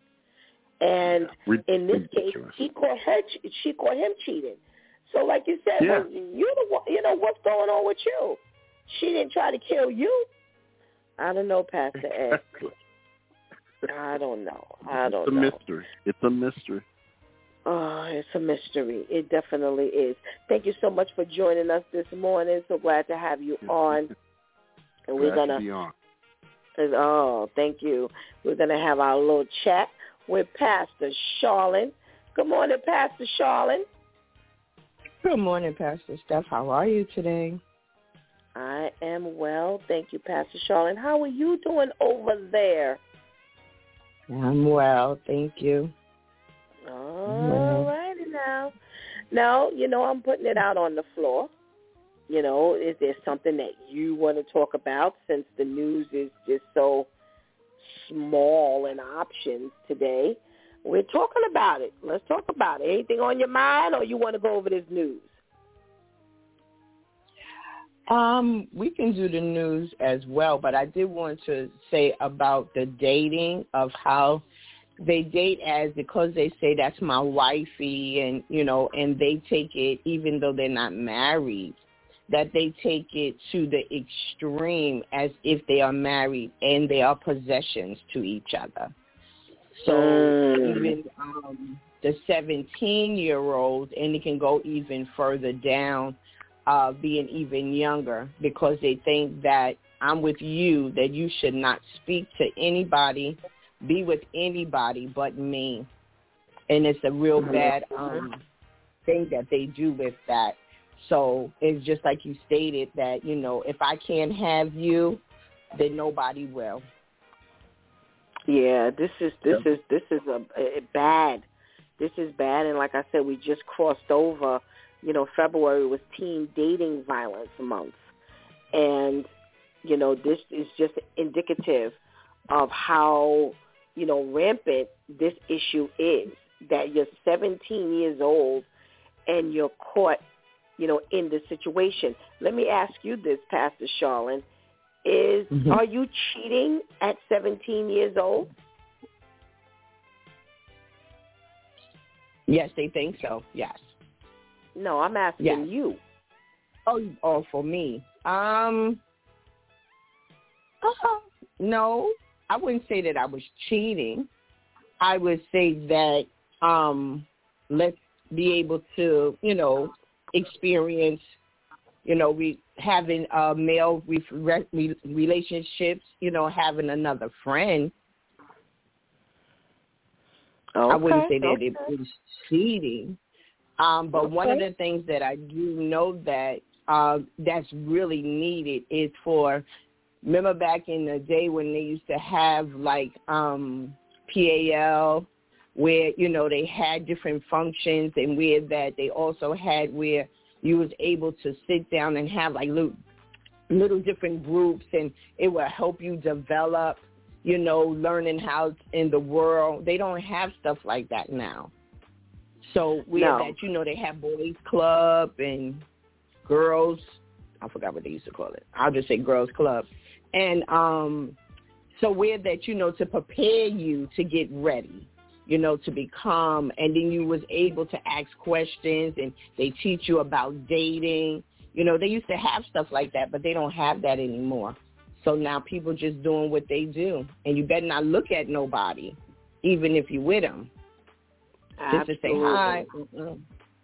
And in this case, she caught him cheating. So like you said, well, you're the one, what's going on with you? She didn't try to kill you. I don't know, Pastor Ed. I don't know. It's a mystery. It's a mystery. Oh, it's a mystery. It definitely is. Thank you so much for joining us this morning. So glad to have you on. And we're going to be on. Oh, thank you. We're going to have our little chat with Pastor Charlene. Good morning, Pastor Charlene. Good morning, Pastor Steph. How are you today? I am well. Thank you, Pastor Charlene. How are you doing over there? I'm well. Thank you. All righty now. Now, I'm putting it out on the floor. Is there something that you want to talk about, since the news is just so small in options today? We're talking about it. Let's talk about it. Anything on your mind, or you want to go over this news? We can do the news as well, but I did want to say about the dating, of how they date as, because they say that's my wifey, and, and they take it, even though they're not married, that they take it to the extreme as if they are married and they are possessions to each other. So even the 17-year-old, and it can go even further down, being even younger, because they think that I'm with you, that you should not speak to anybody, be with anybody but me. And it's a real bad thing that they do with that. So it's just like you stated, that, if I can't have you, then nobody will. Yeah, this is bad. This is bad, and like I said, we just crossed over. February was Teen Dating Violence Month, and this is just indicative of how rampant this issue is. That you're 17 years old and you're caught, in this situation. Let me ask you this, Pastor Charlene. Are you cheating at 17 years old? Yes, they think so. Yes. No, I'm asking you. Oh, for me. No, I wouldn't say that I was cheating. I would say that let's be able to, experience, having male relationships, having another friend. Okay, I wouldn't say that it was cheating. But one of the things that I do know that that's really needed is for, remember back in the day when they used to have like PAL, where, they had different functions, and where that they also had where you was able to sit down and have like little different groups, and it will help you develop, learning how in the world. They don't have stuff like that now. So that, they have boys club and girls, I forgot what they used to call it. I'll just say girls club. And so where that, to prepare you to get ready. you know, to be calm. And then you was able to ask questions, and they teach you about dating. You know, they used to have stuff like that, but they don't have that anymore. So now people just doing what they do. And you better not look at nobody, even if you're with them. Just to say hi. Mm-mm.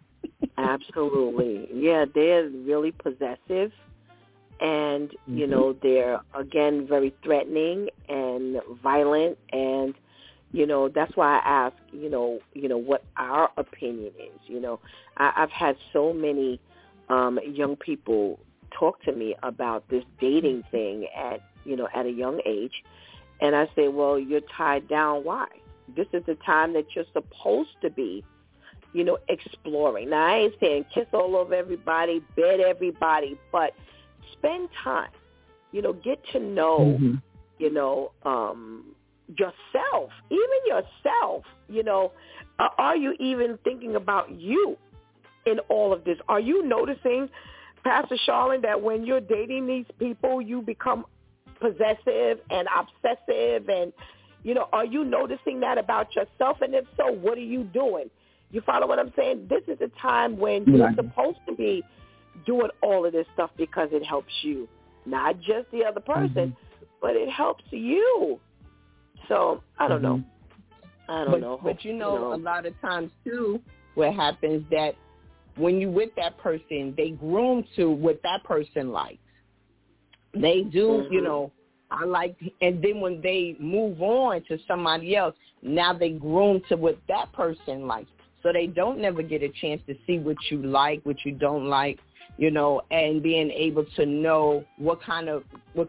Absolutely. Yeah, they're really possessive. And, you know, they're, again, very threatening and violent. And, you know, that's why I ask, you know, what our opinion is. You know, I've had so many young people talk to me about this dating thing at a young age. And I say, well, you're tied down. Why? This is the time that you're supposed to be, you know, exploring. Now, I ain't saying kiss all over everybody, bed everybody, but spend time, you know, get to know, you know, yourself, even yourself, you know. Are you even thinking about you in all of this? Are you noticing, Pastor Charlene, that when you're dating these people, you become possessive and obsessive? And, you know, are you noticing that about yourself? And if so, what are you doing? You follow what I'm saying? This is a time when you're supposed to be doing all of this stuff because it helps you, not just the other person, but it helps you. So I don't know. I don't know. But you know, a lot of times too, what happens that when you with that person, they groom to what that person likes. They do, you know, I like, and then when they move on to somebody else, now they groom to what that person likes. So they don't never get a chance to see what you like, what you don't like, you know, and being able to know what kind of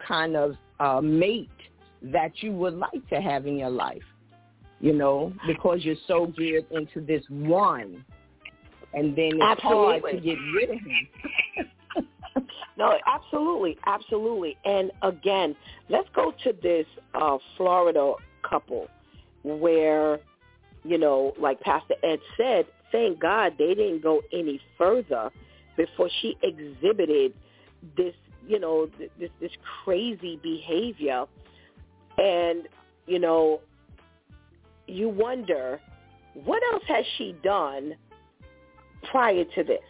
mate that you would like to have in your life, you know, because you're so geared into this one, and then it's hard to get rid of him. No, absolutely. And again, let's go to this Florida couple where, you know, like Pastor Ed said, thank God they didn't go any further before she exhibited this, you know, this crazy behavior. And, you know, you wonder, what else has she done prior to this?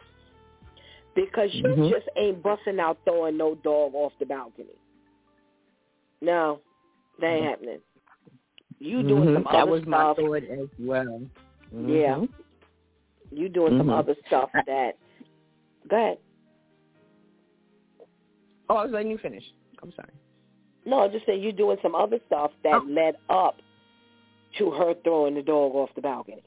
Because you just ain't busting out throwing no dog off the balcony. No, that ain't happening. You doing some other stuff. That was my thought as well. Yeah. You doing some other stuff that... Go ahead. Oh, I was letting you finish. I'm sorry. No, I just saying you're doing some other stuff that led up to her throwing the dog off the balcony.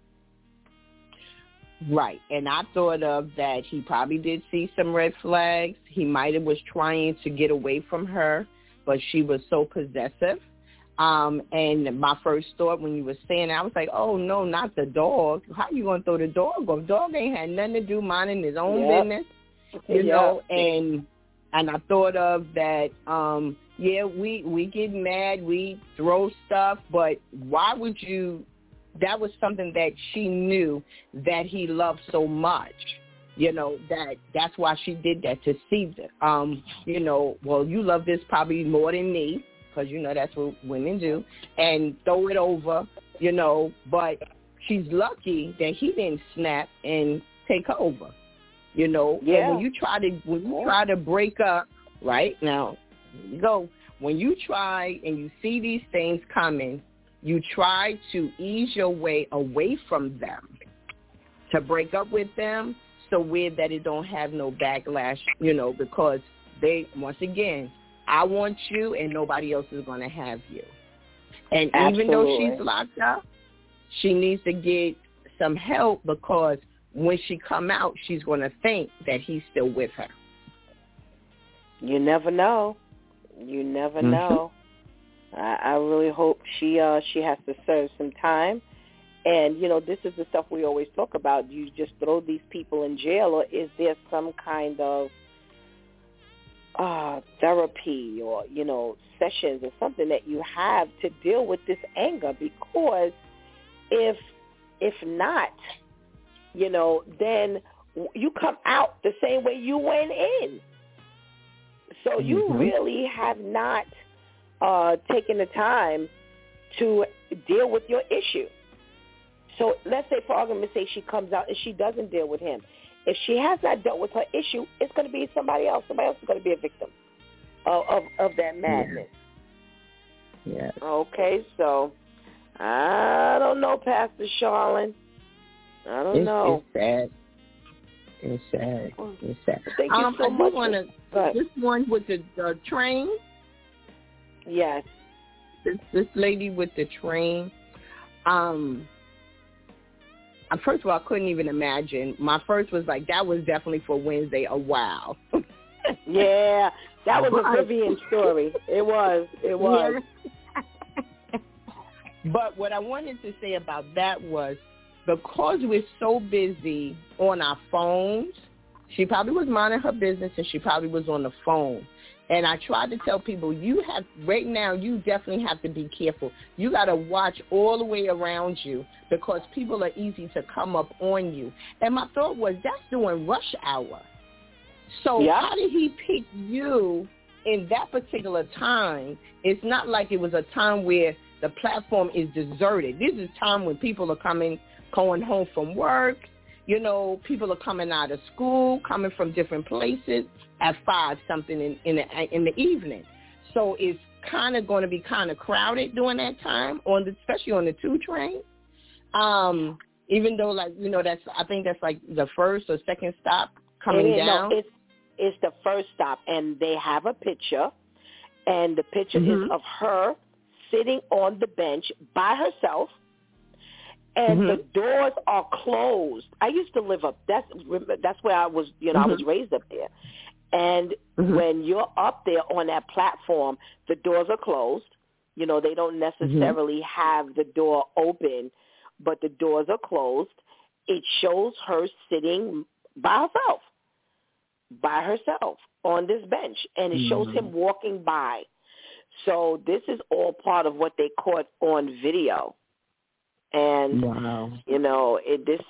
Right. And I thought of that he probably did see some red flags. He might have was trying to get away from her, but she was so possessive. And my first thought when you were saying that, I was like, oh, no, not the dog. How you going to throw the dog off? Dog ain't had nothing to do minding his own business, you know. And I thought of that, we get mad, we throw stuff, but why would you? That was something that she knew that he loved so much, you know, that's why she did that, to see that, you know, well, you love this probably more than me, because, you know, that's what women do, and throw it over, you know, but she's lucky that he didn't snap and take over, you know. And when you try to break up, right, now, here you go, when you try and you see these things coming, you try to ease your way away from them, to break up with them, so weird that it don't have no backlash, you know, because they, once again, I want you and nobody else is going to have you. And even though she's locked up, she needs to get some help, because when she come out, she's going to think that he's still with her. You never know. You never know. I really hope she has to serve some time. And, you know, this is the stuff we always talk about. Do you just throw these people in jail, or is there some kind of therapy or, you know, sessions or something that you have to deal with this anger? Because if not, you know, then you come out the same way you went in. So you really have not taken the time to deal with your issue. So let's say, for argument's sake, she comes out and she doesn't deal with him. If she has not dealt with her issue, it's going to be somebody else. Somebody else is going to be a victim of that madness. Yeah. Okay, so I don't know, Pastor Charlene. I don't know. It's sad. It's sad. It's sad. Thank you so much. This one with the train. Yes. This lady with the train. First of all, I couldn't even imagine. My first was like, that was definitely for Wednesday a while. Yeah, that was a Vivian story. It was. Yeah. But what I wanted to say about that was, because we're so busy on our phones, she probably was minding her business and she probably was on the phone. And I tried to tell people, right now, you definitely have to be careful. You got to watch all the way around you because people are easy to come up on you. And my thought was, that's during rush hour. So how did he pick you in that particular time? It's not like it was a time where the platform is deserted. This is time when people are going home from work. You know, people are coming out of school, coming from different places at 5-something in the evening. So it's kind of going to be kind of crowded during that time, especially on the 2 train. Even though, like, you know, I think that's like the first or second stop coming down. No, it's the first stop, and they have a picture, and the picture is of her sitting on the bench by herself, and the doors are closed. I used to live up. That's where I was. You know, I was raised up there. And when you're up there on that platform, the doors are closed. You know, they don't necessarily have the door open, but the doors are closed. It shows her sitting by herself on this bench, and it shows him walking by. So this is all part of what they caught on video. And, you know,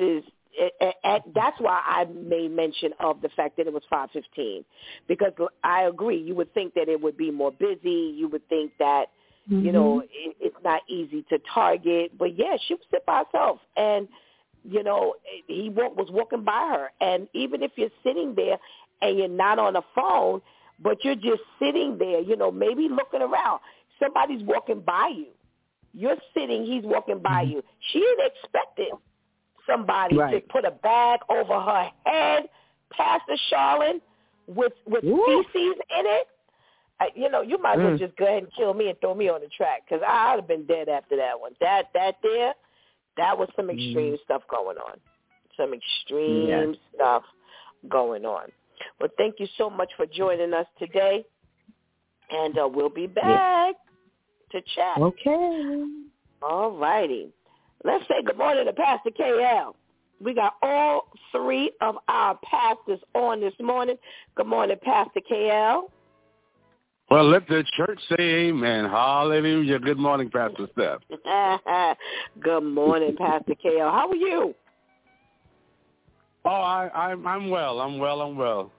that's why I made mention of the fact that it was 5:15, because I agree. You would think that it would be more busy. You would think that, you know, it's not easy to target. But, yeah, she was sitting by herself. And, you know, he was walking by her. And even if you're sitting there and you're not on a phone, but you're just sitting there, you know, maybe looking around, somebody's walking by you. You're sitting, he's walking by you. She didn't expect it. Somebody to put a bag over her head, Pastor Charlene, with feces in it. You know, you might as well just go ahead and kill me and throw me on the track, because I would have been dead after that one. That was some extreme stuff going on. Some extreme stuff going on. Well, thank you so much for joining us today, and we'll be back to chat. Okay. All righty. Let's say good morning to Pastor KL. We got all 3 of our pastors on this morning. Good morning, Pastor KL. Well, let the church say amen. Hallelujah. Good morning, Pastor Steph. Good morning, Pastor KL. How are you? Oh, I'm well. I'm well.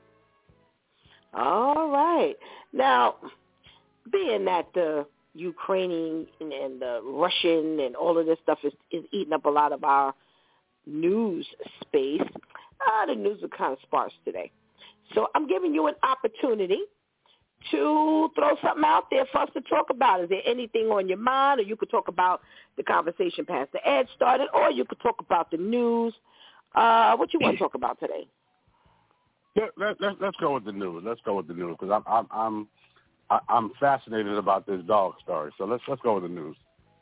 All right. Now, being that the Ukrainian and the Russian and all of this stuff is eating up a lot of our news space, the news is kind of sparse today. So I'm giving you an opportunity to throw something out there for us to talk about. Is there anything on your mind? Or you could talk about the conversation Pastor Ed started, or you could talk about the news. What you want to talk about today? Let's go with the news. Because I'm fascinated about this dog story. So let's go with the news.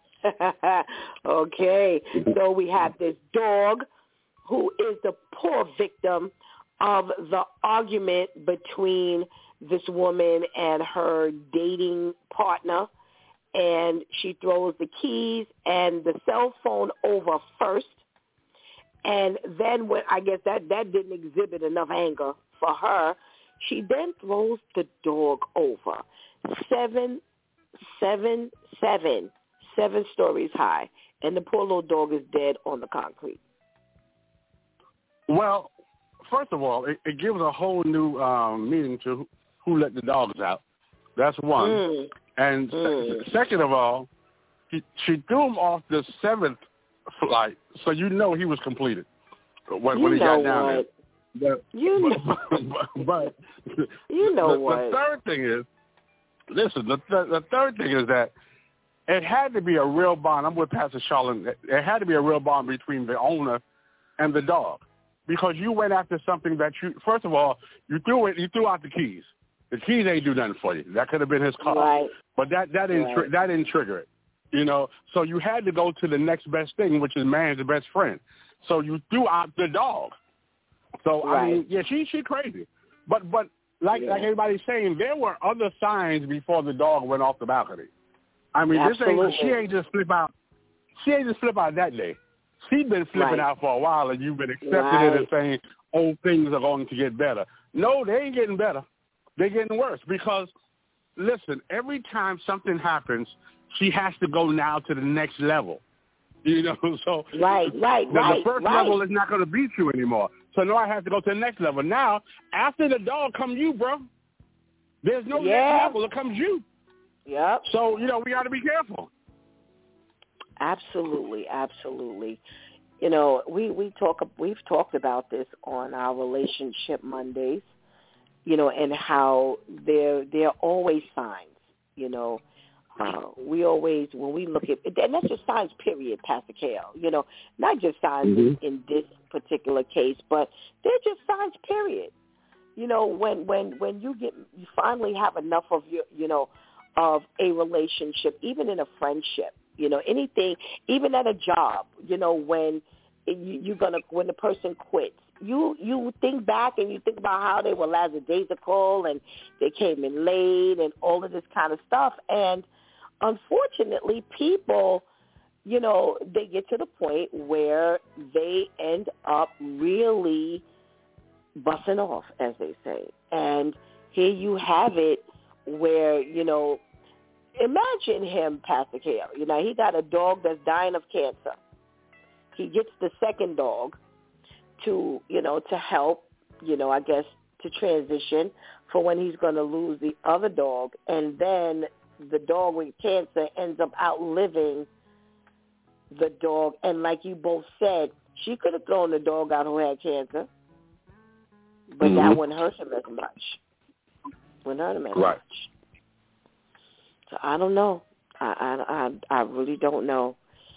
Okay. So we have this dog who is the poor victim of the argument between this woman and her dating partner, and she throws the keys and the cell phone over first, and then when I guess that didn't exhibit enough anger for her, she then throws the dog over 7 stories high, and the poor little dog is dead on the concrete. Well, first of all, it gives a whole new meaning to who let the dogs out. That's one. And second of all, she threw him off the 7th flight, so you know he was completed when he got down there. But you know what? The third thing is, listen, the third thing is that it had to be a real bond. I'm with Pastor Charlotte. It had to be a real bond between the owner and the dog, because you went after something that first of all, you threw out the keys. The keys ain't do nothing for you. That could have been his car. Right. But that didn't trigger it. You know, so you had to go to the next best thing, which is man's best friend. So you threw out the dog. So right. I mean, yeah, she crazy. But like everybody's saying, there were other signs before the dog went off the balcony. I mean, she ain't just flip out. She ain't just flip out that day. She's been flipping out for a while, and you've been accepting it and saying, "Oh, things are going to get better." No, they ain't getting better. They're getting worse because, listen, every time something happens, she has to go now to the next level. You know, so the first level is not going to beat you anymore. So now I have to go to the next level. Now, after the dog comes you, bro. There's no next level. It comes you. Yep. So, you know, we got to be careful. Absolutely. You know, we've talked about this on our Relationship Mondays, you know, and how there are always signs, you know. We always, when we look at, and that's just signs, period, Pastor Kale, you know, not just signs in this particular case, but they're just signs, period. You know, when you finally have enough of of a relationship, even in a friendship, you know, anything, even at a job, you know, when when the person quits, you think back and you think about how they were lackadaisical and they came in late and all of this kind of stuff. And unfortunately, people, you know, they get to the point where they end up really busting off, as they say. And here you have it where, you know, imagine him, Pastor Kale. You know, he got a dog that's dying of cancer. He gets the second dog to, you know, to help, you know, I guess, to transition for when he's going to lose the other dog. And then the dog with cancer ends up outliving the dog. And like you both said, she could have thrown the dog out who had cancer, but that wouldn't hurt him as much. Wouldn't hurt him as much. So I don't know. I really don't know.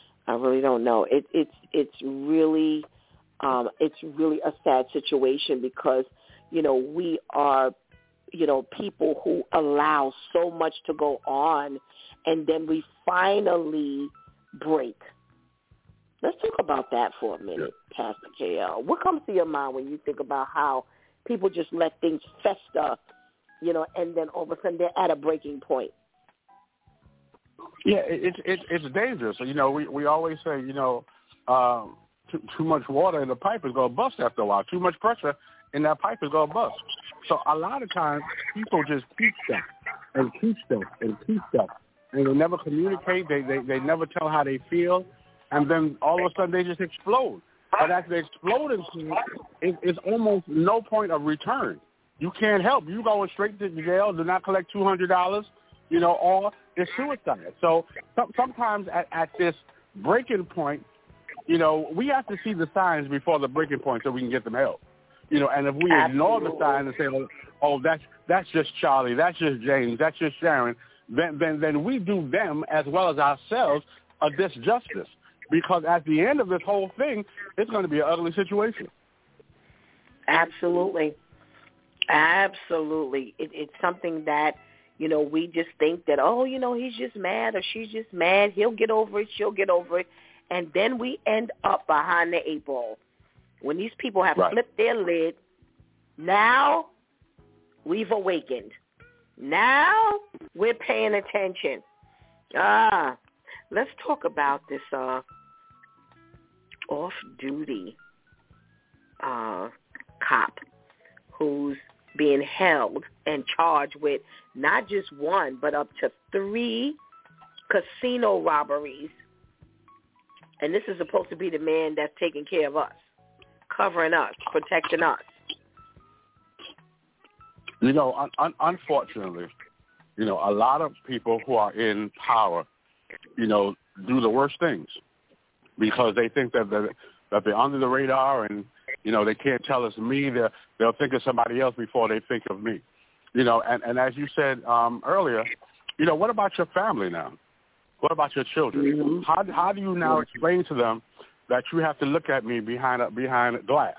It's really a sad situation because, you know, we are, you know, people who allow so much to go on, and then we finally break. Let's talk about that for a minute, Pastor KL. What comes to your mind when you think about how people just let things fester, you know, and then all of a sudden they're at a breaking point? Yeah, it's dangerous. You know, we always say, you know, too much water in the pipe is going to bust after a while. Too much pressure in that pipe is going to bust. So a lot of times people just keep stuff, and they never communicate. They never tell how they feel, and then all of a sudden they just explode. But at the exploding point, it's almost no point of return. You can't help. You going straight to jail, do not collect $200, you know, or it's suicide. So sometimes at this breaking point, you know, we have to see the signs before the breaking point so we can get them help. You know, and if we ignore the signs and say, oh, that's just Charlie, that's just James, that's just Sharon, then we do them as well as ourselves a disjustice. Because at the end of this whole thing, it's going to be an ugly situation. Absolutely. It's something that, you know, we just think that, oh, you know, he's just mad or she's just mad. He'll get over it. She'll get over it. And then we end up behind the 8 ball. When these people have flipped their lid, now we've awakened. Now we're paying attention. Let's talk about this off-duty cop who's being held and charged with not just 1, but up to 3 casino robberies. And this is supposed to be the man that's taking care of us, covering us, protecting us. You know, unfortunately, you know, a lot of people who are in power do the worst things because they think that they're under the radar and, they can't tell it's me. They'll think of somebody else before they think of me. And as you said earlier, what about your family now? What about your children? Mm-hmm. How do you now explain to them that you have to look at me behind glass?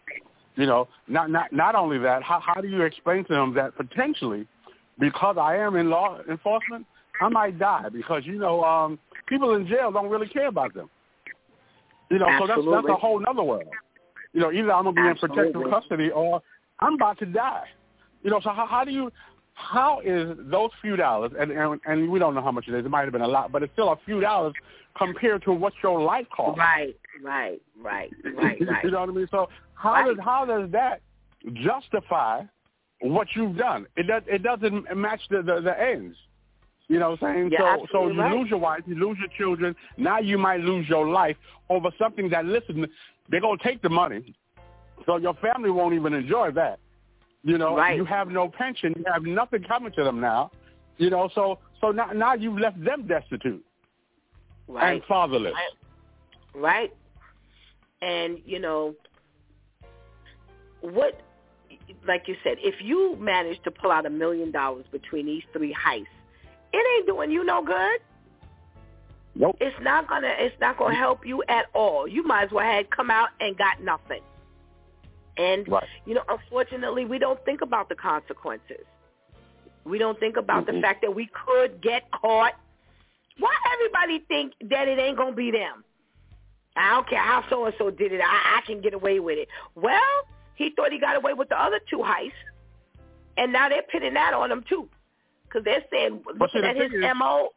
Not only that, how do you explain to them that potentially, because I am in law enforcement, I might die because, people in jail don't really care about them. So that's a whole nother world. Either I'm going to be in protective custody or I'm about to die. So how is those few dollars, and we don't know how much it is, it might have been a lot, but it's still a few dollars compared to what your life costs. Right. You know what I mean? So how does that justify what you've done? It doesn't match the ends. You know what I'm saying? So you lose your wife, you lose your children. Now you might lose your life over something that, listen, they're going to take the money, so your family won't even enjoy that. You have no pension. You have nothing coming to them now. So now you've left them destitute and fatherless. Right. And, what, like you said, if you manage to pull out $1 million between these three heists, it ain't doing you no good. Nope. It's not gonna help you at all. You might as well have come out and got nothing. And, unfortunately, we don't think about the consequences. We don't think about the fact that we could get caught. Why everybody think that it ain't going to be them? I don't care how so-and-so did it. I can get away with it. Well, he thought he got away with the other two heists, and now they're pitting that on him, too. Because they're saying, looking at his M.O.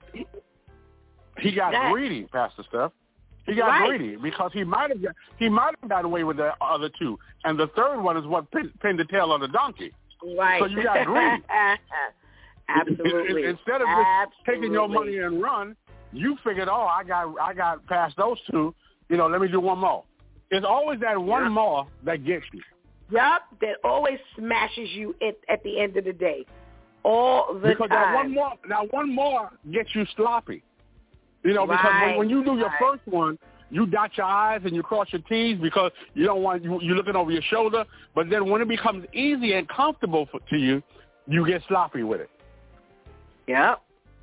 He got greedy, Pastor Steph. He got greedy because he might have got away with the other two, and the third one is what pinned the tail on the donkey. Right. So you got greedy. Absolutely. Instead of just taking your money and run, you figured, I got past those two. Let me do one more. There's always that one more that gets you. Yep, that always smashes you at the end of the day, all the because time. Because that one more gets you sloppy. Because when you do your first one, you dot your I's and you cross your T's because you don't want you're looking over your shoulder. But then when it becomes easy and comfortable to you, you get sloppy with it. Yep.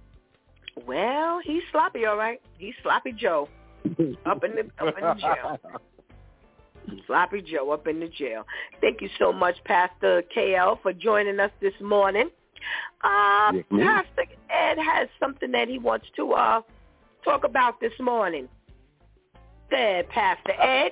Well, he's sloppy, all right. He's Sloppy Joe up in the jail. Sloppy Joe up in the jail. Thank you so much, Pastor KL, for joining us this morning. Pastor Ed has something that he wants to talk about this morning. Go ahead, Pastor Ed.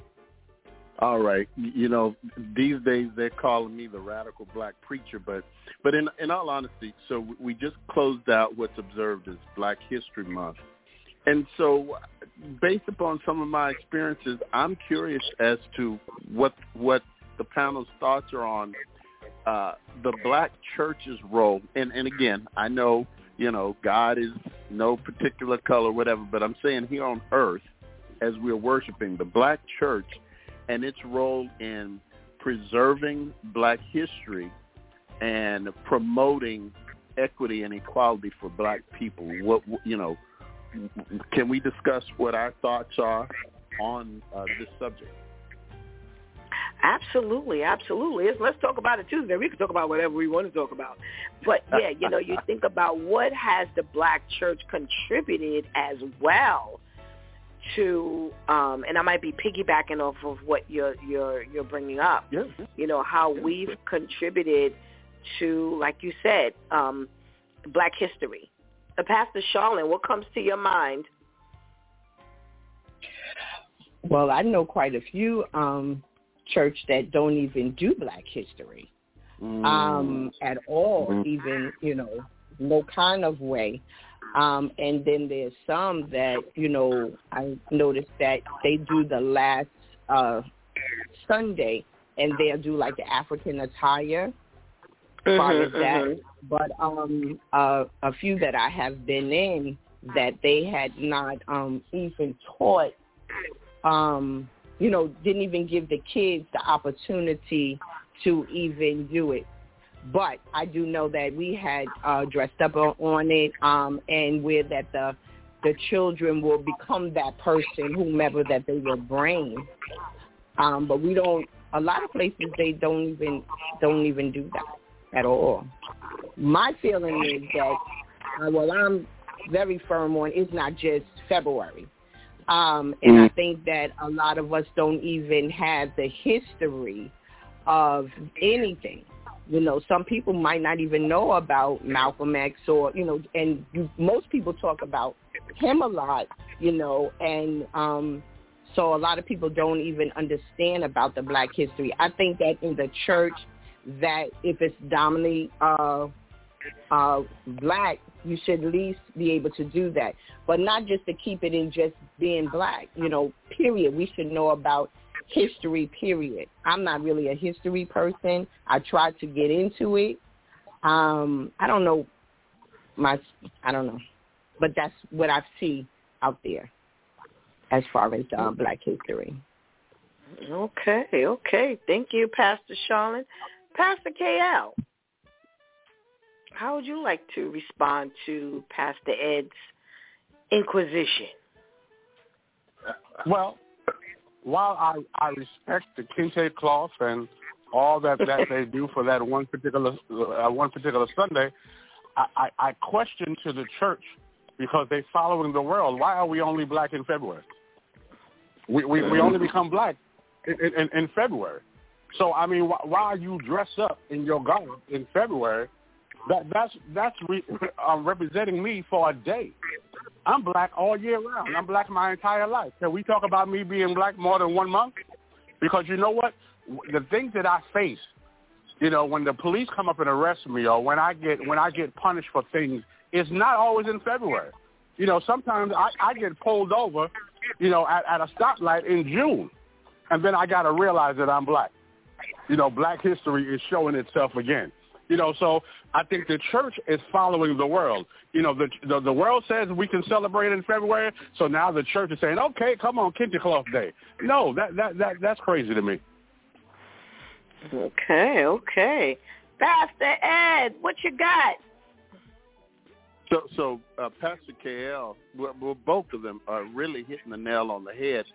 All right. These days they're calling me the radical black preacher, but in all honesty, so we just closed out what's observed as Black History Month. And so based upon some of my experiences, I'm curious as to what the panel's thoughts are on the black church's role. And again, I know, God is no particular color, whatever, but I'm saying here on earth, as we're worshiping the black church and its role in preserving black history and promoting equity and equality for black people. Can we discuss what our thoughts are on this subject? Absolutely. Let's talk about it Tuesday. We can talk about whatever we want to talk about. But, you think about what has the black church contributed as well to, and I might be piggybacking off of what you're bringing up, how we've contributed to, like you said, black history. Pastor Charlene, what comes to your mind? Well, I know quite a few church that don't even do black history at all, even, no kind of way. And then there's some that, I noticed that they do the last Sunday and they'll do like the African attire. Part of that. But a few that I have been in that they had not even taught, didn't even give the kids the opportunity to even do it. But I do know that we had dressed up on it, and we're at the the children will become that person, whomever that they were brain. But we don't. A lot of places they don't even do that at all. My feeling is that I'm very firm on it's not just February. And I think that a lot of us don't even have the history of anything. You know, some people might not even know about Malcolm X or, you know, and most people talk about him a lot, you know, and so a lot of people don't even understand about the Black history. I think that in the church, that if it's dominantly Black, you should at least be able to do that, but not just to keep it in just being Black, you know, period. We should know about history, period. I'm not really a history person. I try to get into it. I don't know, but that's what I see out there as far as Black history. Okay. Thank you, Pastor Charlene. Pastor KL, how would you like to respond to Pastor Ed's inquisition? Well, while I respect the kente cloth and all that they do for that one particular Sunday, I question to the church, because they're following the world. Why are we only Black in February? We only become Black in February. So, I mean, why you dress up in your garb in February, that's representing me for a day. I'm Black all year round. I'm Black my entire life. Can we talk about me being Black more than 1 month? Because you know what? The things that I face, you know, when the police come up and arrest me, or when I get punished for things, it's not always in February. You know, sometimes I get pulled over, you know, at a stoplight in June, and then I got to realize that I'm Black. You know, Black history is showing itself again. You know, so I think the church is following the world. You know, the world says we can celebrate in February, so now the church is saying, okay, come on, Kente Cloth Day. No, that's crazy to me. Okay. Pastor Ed, what you got? So Pastor KL, well, both of them are really hitting the nail on the head.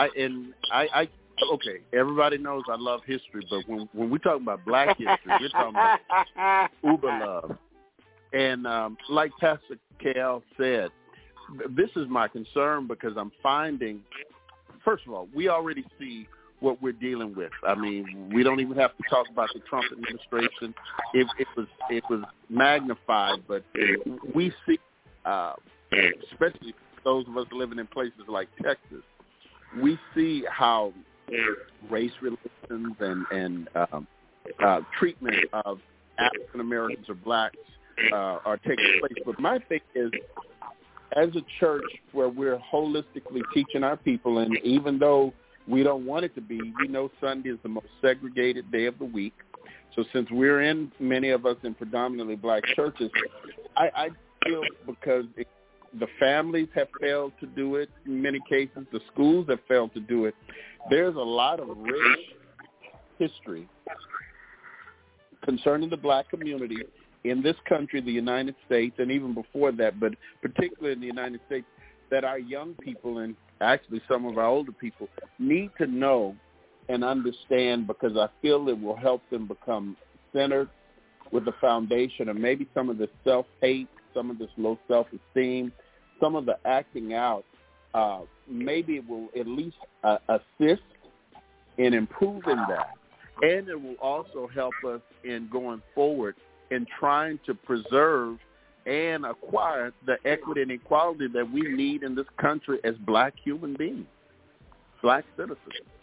Okay, everybody knows I love history, but when we talk about Black history, we're talking about uber love. And like Pastor KL said, this is my concern, because I'm finding, first of all, we already see what we're dealing with. I mean, we don't even have to talk about the Trump administration. It was magnified, but we see, especially those of us living in places like Texas, we see how race relations and treatment of African Americans or Blacks are taking place. But my thing is, as a church where we're holistically teaching our people, and even though we don't want it to be, we know Sunday is the most segregated day of the week. So since we're in, many of us in predominantly Black churches, I feel because the families have failed to do it in many cases, the schools have failed to do it, there's a lot of rich history concerning the Black community in this country, the United States, and even before that, but particularly in the United States, that our young people and actually some of our older people need to know and understand, because I feel it will help them become centered with the foundation of maybe some of this self-hate, some of this low self-esteem, some of the acting out. Maybe it will at least assist in improving that. And it will also help us in going forward in trying to preserve and acquire the equity and equality that we need in this country as Black human beings, Black citizens.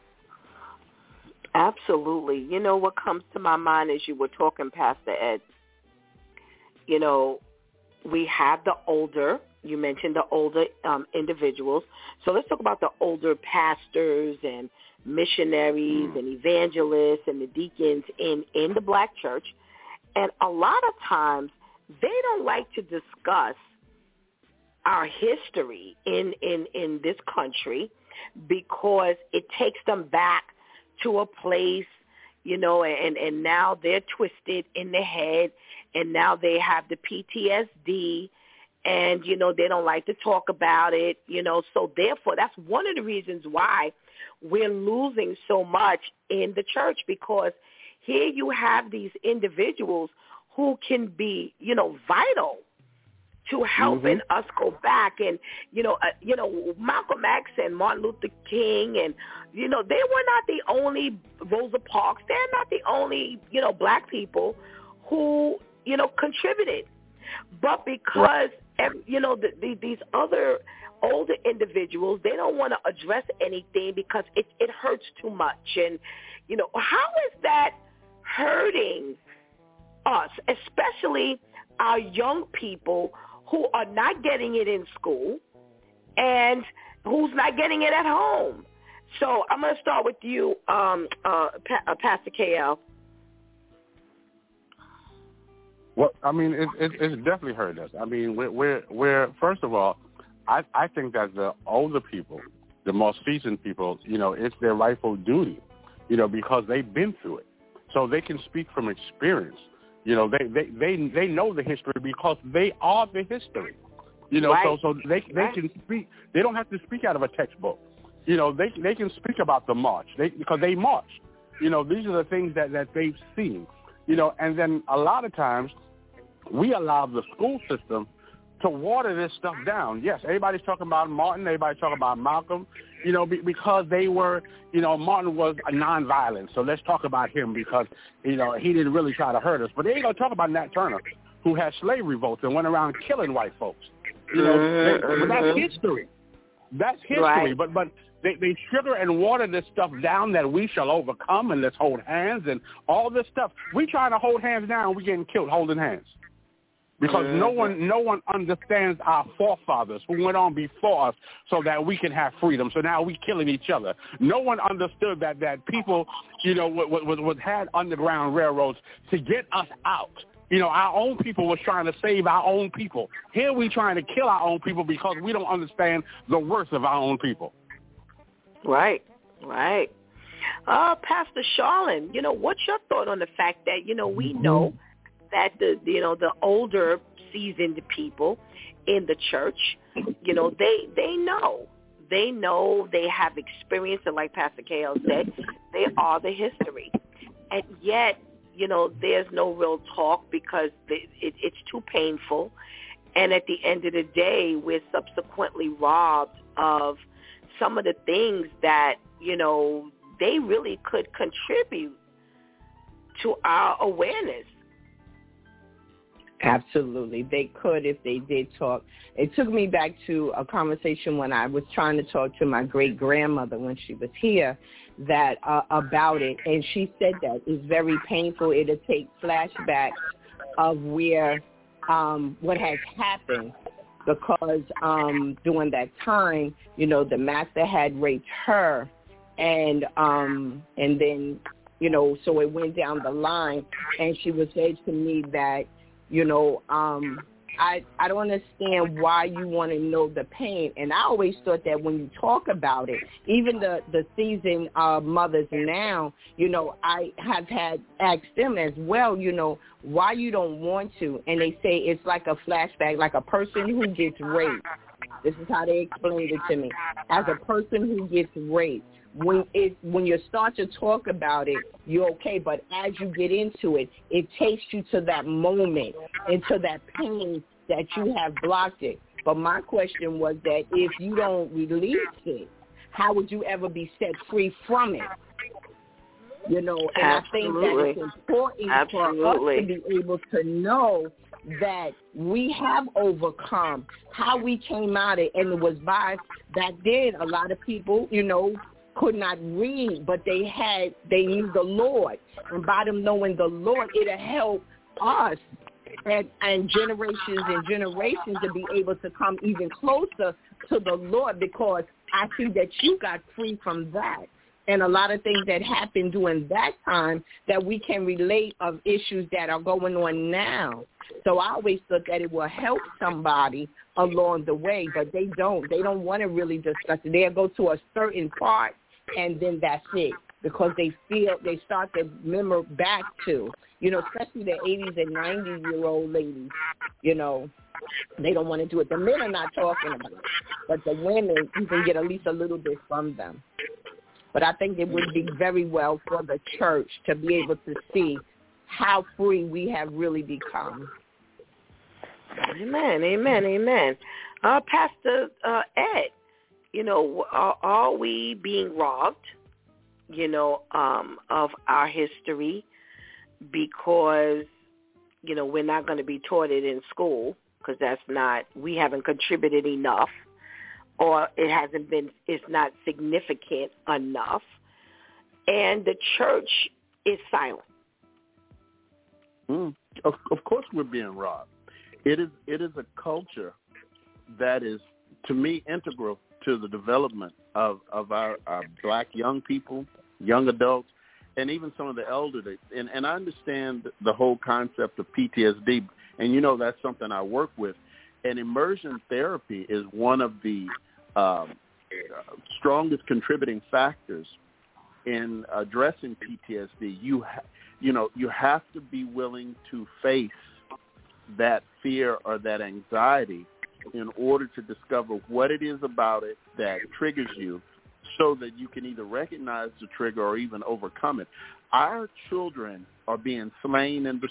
Absolutely. You know, what comes to my mind as you were talking, Pastor Ed, you know, we have the older, you mentioned the older individuals. So let's talk about the older pastors and missionaries and evangelists and the deacons in the Black church. And a lot of times they don't like to discuss our history in this country, because it takes them back to a place, you know, and now they're twisted in the head, and now they have the PTSD, and, they don't like to talk about it, So therefore, that's one of the reasons why we're losing so much in the church, because here you have these individuals who can be, vital to helping us go back. And, Malcolm X and Martin Luther King and, they were not the only Rosa Parks. They're not the only, black people who, contributed. But because, these other older individuals, they don't want to address anything because it hurts too much. And, how is that hurting us, especially our young people who are not getting it in school and who's not getting it at home? So I'm going to start with you, Pastor KL. Well, I mean, it's definitely hurt us. I mean, we're first of all, I think that the older people, the more seasoned people, it's their rightful duty, because they've been through it, so they can speak from experience. They know the history because they are the history. Right. So they can speak. They don't have to speak out of a textbook. They can speak about the march because they marched. These are the things that they've seen. And then a lot of times we allow the school system to water this stuff down. Yes, everybody's talking about Martin, everybody's talking about Malcolm, because they were, Martin was a nonviolent, so let's talk about him because, he didn't really try to hurt us. But they ain't going to talk about Nat Turner, who had slave revolts and went around killing white folks. But that's history. That's history. Right. But they sugar and water this stuff down that we shall overcome, and let's hold hands and all this stuff. We trying to hold hands down, we getting killed holding hands. Because no one understands our forefathers who went on before us so that we can have freedom. So now we killing each other. No one understood that people, had underground railroads to get us out. Our own people was trying to save our own people. Here we trying to kill our own people because we don't understand the worth of our own people. Right. Pastor Charlene, what's your thought on the fact that, we know that the older seasoned people in the church, they know, they have experience, and like Pastor KL said, they are the history. And yet, there's no real talk because it's too painful. And at the end of the day, we're subsequently robbed of some of the things that, they really could contribute to our awareness. Absolutely. They could if they did talk. It took me back to a conversation when I was trying to talk to my great-grandmother when she was here that about it, and she said that it's very painful. It'll take flashbacks of where what has happened because during that time, the master had raped her, and then, so it went down the line, and she would say to me that, I don't understand why you want to know the pain. And I always thought that when you talk about it, even the seasoned mothers now, I have had asked them as well, why you don't want to. And they say it's like a flashback, like a person who gets raped. This is how they explained it to me. As a person who gets raped, when you start to talk about it, you're okay. But as you get into it, it takes you to that moment, into that pain that you have blocked it. But my question was that if you don't release it, how would you ever be set free from it? And I think that it's important for us to be able to know that we have overcome, how we came out of it, and it was by back then a lot of people, could not read, but they knew the Lord. And by them knowing the Lord, it'll help us and generations and generations to be able to come even closer to the Lord, because I see that you got free from that. And a lot of things that happened during that time that we can relate of issues that are going on now. So I always thought that it will help somebody along the way, but they don't. They don't want to really discuss it. They'll go to a certain part, and then that's it, because they start to remember back to, especially the 80s and 90-year-old ladies, They don't want to do it. The men are not talking about it, but the women, you can get at least a little bit from them. But I think it would be very well for the church to be able to see how free we have really become. Amen, amen, amen. Pastor Ed, are we being robbed, of our history because, we're not going to be taught it in school because we haven't contributed enough, or it's not significant enough, and the church is silent? Of course we're being robbed. It is a culture that is, to me, integral to the development of our black young people, young adults, and even some of the elderly. And I understand the whole concept of PTSD, and that's something I work with. And immersion therapy is one of the strongest contributing factors in addressing PTSD. You have to be willing to face that fear or that anxiety in order to discover what it is about it that triggers you, so that you can either recognize the trigger or even overcome it. Our children are being slain in the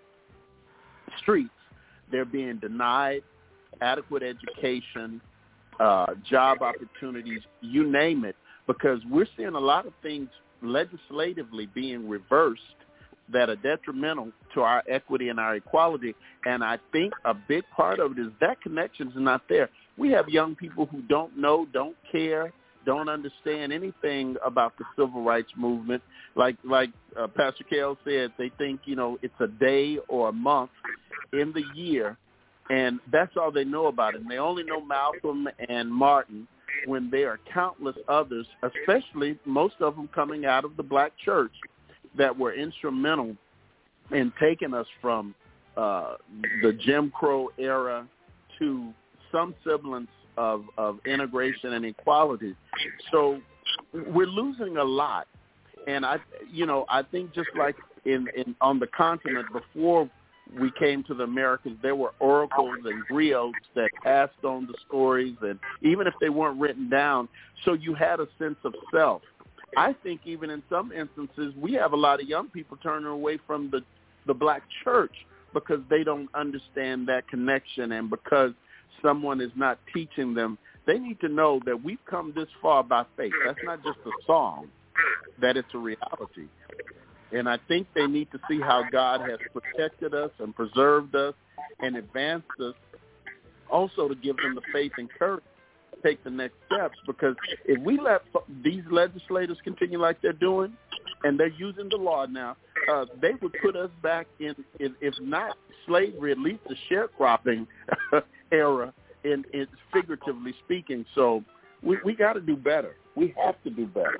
streets. They're being denied adequate education, job opportunities, you name it, because we're seeing a lot of things legislatively being reversed that are detrimental to our equity and our equality. And I think a big part of it is that connection is not there. We have young people who don't know, don't care, don't understand anything about the civil rights movement. Like Pastor Kell said, they think, it's a day or a month in the year, and that's all they know about it. And they only know Malcolm and Martin, when there are countless others, especially most of them coming out of the black church, that were instrumental in taking us from the Jim Crow era to some semblance of integration and equality. So we're losing a lot. And I think just like on the continent before we came to the Americas, there were oracles and griots that passed on the stories, and even if they weren't written down, so you had a sense of self. I think even in some instances, we have a lot of young people turning away from the black church because they don't understand that connection, and because someone is not teaching them. They need to know that we've come this far by faith. That's not just a song, that it's a reality. And I think they need to see how God has protected us and preserved us and advanced us, also to give them the faith and courage to take the next steps. Because if we let these legislators continue like they're doing, and they're using the law now, they would put us back in if not slavery, at least the sharecropping era, in figuratively speaking. So we got to do better. We have to do better.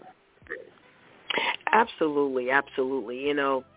Absolutely, absolutely.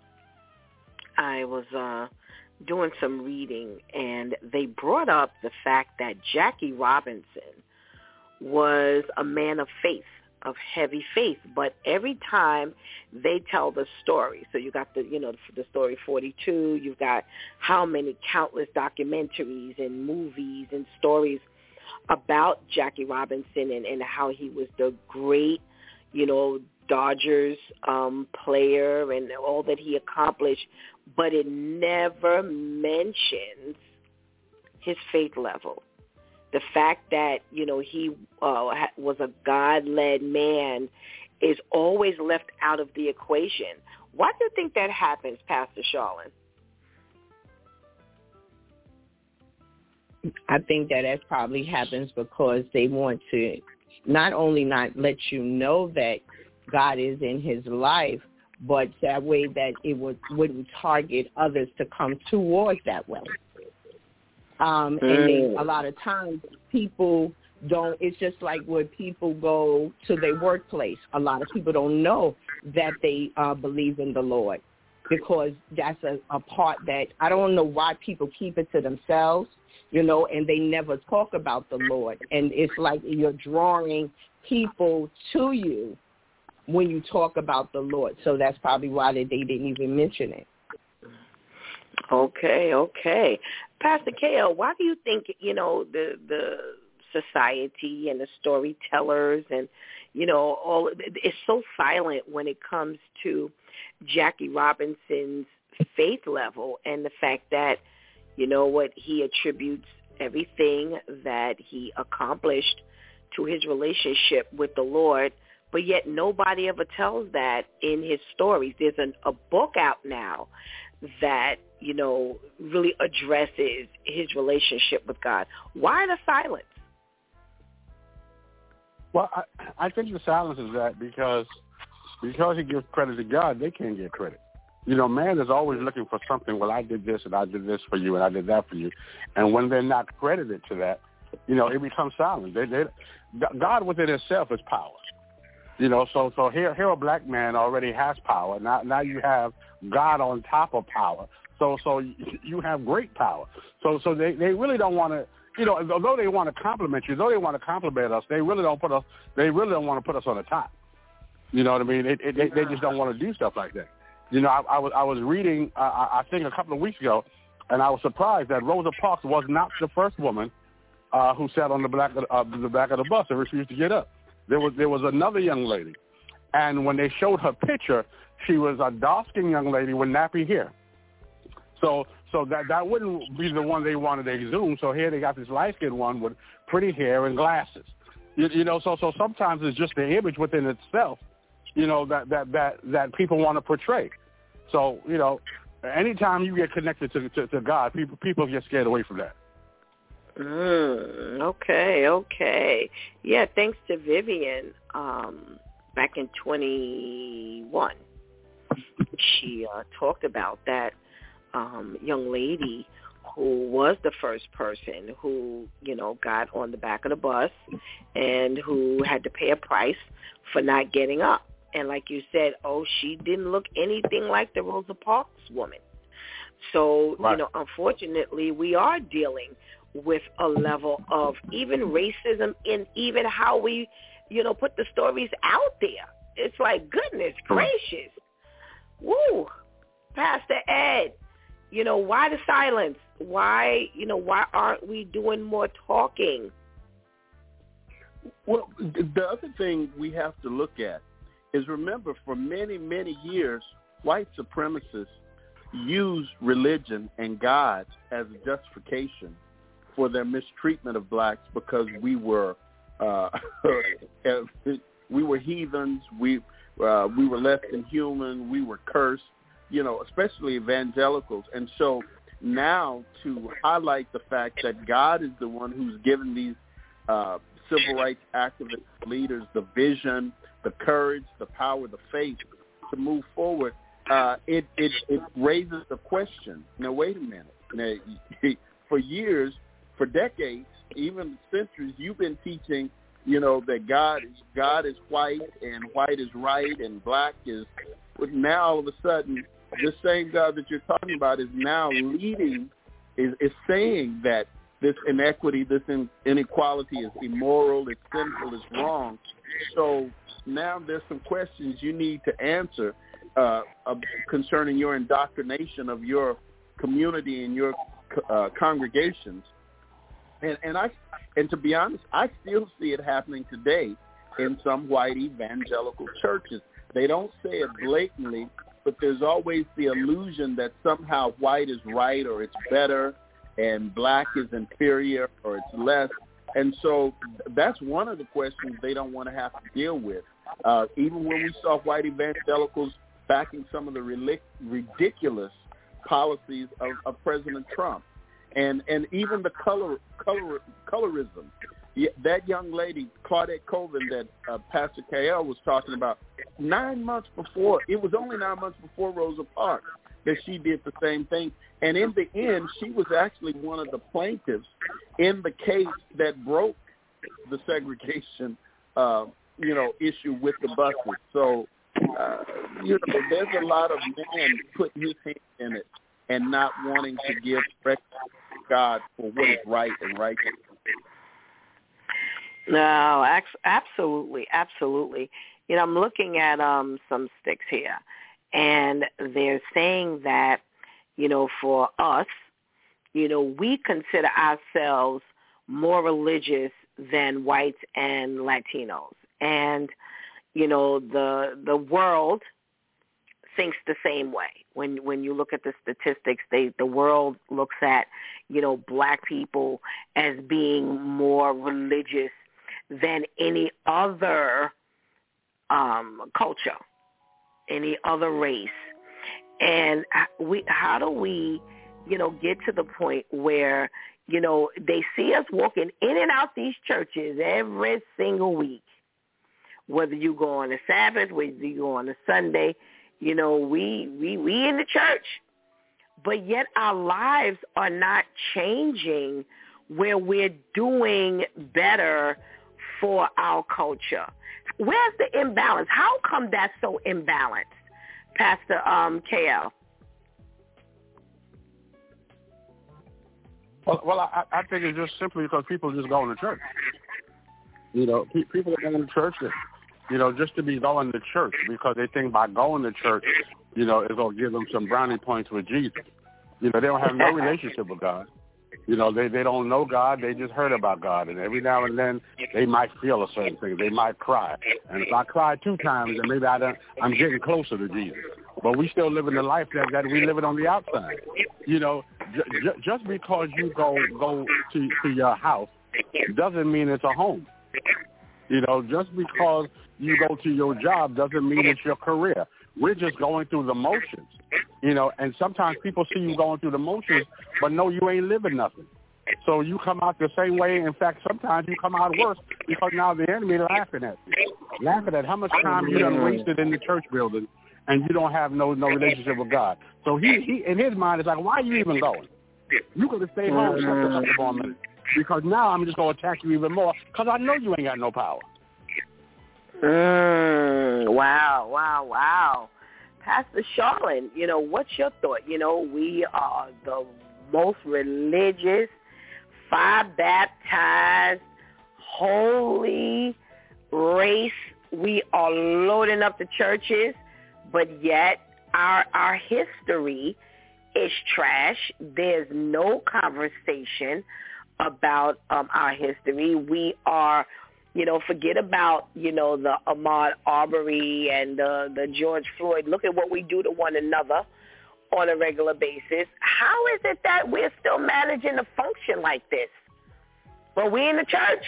I was doing some reading, and they brought up the fact that Jackie Robinson was a man of faith, of heavy faith, but every time they tell the story, so you got the story 42, you've got how many countless documentaries and movies and stories about Jackie Robinson and how he was the great, Dodgers player and all that he accomplished, but it never mentions his faith level. The fact that, he was a God-led man is always left out of the equation. Why do you think that happens, Pastor Charlene? I think that probably happens because they want to not only not let you know that God is in his life, but that way that it would target others to come towards that way. And a lot of times people don't, it's just like when people go to their workplace. A lot of people don't know that they believe in the Lord, because that's a part that I don't know why people keep it to themselves, and they never talk about the Lord. And it's like you're drawing people to you when you talk about the Lord. So that's probably why they didn't even mention it. Okay. Pastor K.L., why do you think, the society and the storytellers and, all it's so silent when it comes to Jackie Robinson's faith level and the fact that, he attributes everything that he accomplished to his relationship with the Lord, but yet nobody ever tells that in his stories. There's a book out now that, really addresses his relationship with God. Why the silence? Well, I think the silence is that because he gives credit to God, they can't get credit. Man is always looking for something. Well, I did this and I did this for you and I did that for you. And when they're not credited to that, it becomes silent. God within itself is power. So here a black man already has power. Now you have God on top of power. So you have great power. So they really don't want to, although they want to compliment you, though they want to compliment us, they really don't want to put us on the top. You know what I mean? They just don't want to do stuff like that. I was reading, I think a couple of weeks ago, and I was surprised that Rosa Parks was not the first woman who sat on the back of the bus and refused to get up. There was another young lady, and when they showed her picture, she was a dark-skinned young lady with nappy hair. So that wouldn't be the one they wanted to exhume. So here they got this light-skinned one with pretty hair and glasses. So sometimes it's just the image within itself, that people want to portray. So, anytime you get connected to God, people get scared away from that. Okay. Yeah, thanks to Vivian, back in 21, she talked about that young lady who was the first person who, got on the back of the bus and who had to pay a price for not getting up. And like you said, she didn't look anything like the Rosa Parks woman. So, right. Unfortunately, we are dealing with a level of even racism in even how we, put the stories out there. It's like, goodness gracious. Woo. Pastor Ed, why the silence? Why aren't we doing more talking? Well, the other thing we have to look at is, remember, for many, many years, white supremacists used religion and God as a justification for their mistreatment of blacks because we were heathens, we were less than human, we were cursed, especially evangelicals. And so now to highlight the fact that God is the one who's given these civil rights activist leaders the vision, the courage, the power, the faith to move forward, it raises the question. Now, wait a minute. Now, for years, for decades, even centuries, you've been teaching, that God is white and white is right and black is. But now all of a sudden, this same God that you're talking about is now leading, is saying that this inequity, this inequality is immoral, it's sinful, it's wrong. So now there's some questions you need to answer concerning your indoctrination of your community and your congregations. And to be honest, I still see it happening today in some white evangelical churches. They don't say it blatantly, but there's always the illusion that somehow white is right or it's better and black is inferior or it's less. And so that's one of the questions they don't want to have to deal with. Even when we saw white evangelicals backing some of the ridiculous policies of President Trump, and even the colorism. That young lady, Claudette Colvin, that Pastor KL was talking about, 9 months before, it was only 9 months before Rosa Parks that she did the same thing. And in the end, she was actually one of the plaintiffs in the case that broke the segregation, issue with the buses. So, there's a lot of men putting his hand in it and not wanting to give respect to God for what is right and righteous. No, absolutely. I'm looking at some sticks here, and they're saying that, for us, we consider ourselves more religious than whites and Latinos. And, the world thinks the same way. When you look at the statistics, the world looks at, black people as being more religious than any other culture, any other race. And how do we, get to the point where, they see us walking in and out these churches every single week, whether you go on a Sabbath, whether you go on a Sunday, we in the church, but yet our lives are not changing where we're doing better for our culture. Where's the imbalance? How come that's so imbalanced, Pastor KL? Well, I think it's just simply because people just going to church. People are going to church, just to be going to church because they think by going to church, it's going to give them some brownie points with Jesus. They don't have no relationship with God. They don't know God. They just heard about God. And every now and then they might feel a certain thing. They might cry. And if I cry 2 times, then maybe I'm getting closer to Jesus. But we still living the life that we living on the outside. Just because you go to your house doesn't mean it's a home. Just because you go to your job doesn't mean it's your career. We're just going through the motions, and sometimes people see you going through the motions, but no, you ain't living nothing. So you come out the same way. In fact, sometimes you come out worse because now the enemy laughing at you, laughing at how much time you done wasted in the church building and you don't have no relationship with God. So he in his mind is like, why are you even going? You could have stayed home just a couple more minutes because now I'm just going to attack you even more because I know you ain't got no power. Wow. Pastor Charlene, what's your thought? We are the most religious, fire-baptized, holy race. We are loading up the churches, but yet our history is trash. There's no conversation about our history. We are, forget about, the Ahmaud Arbery and the George Floyd. Look at what we do to one another on a regular basis. How is it that we're still managing to function like this? Well, we in the church.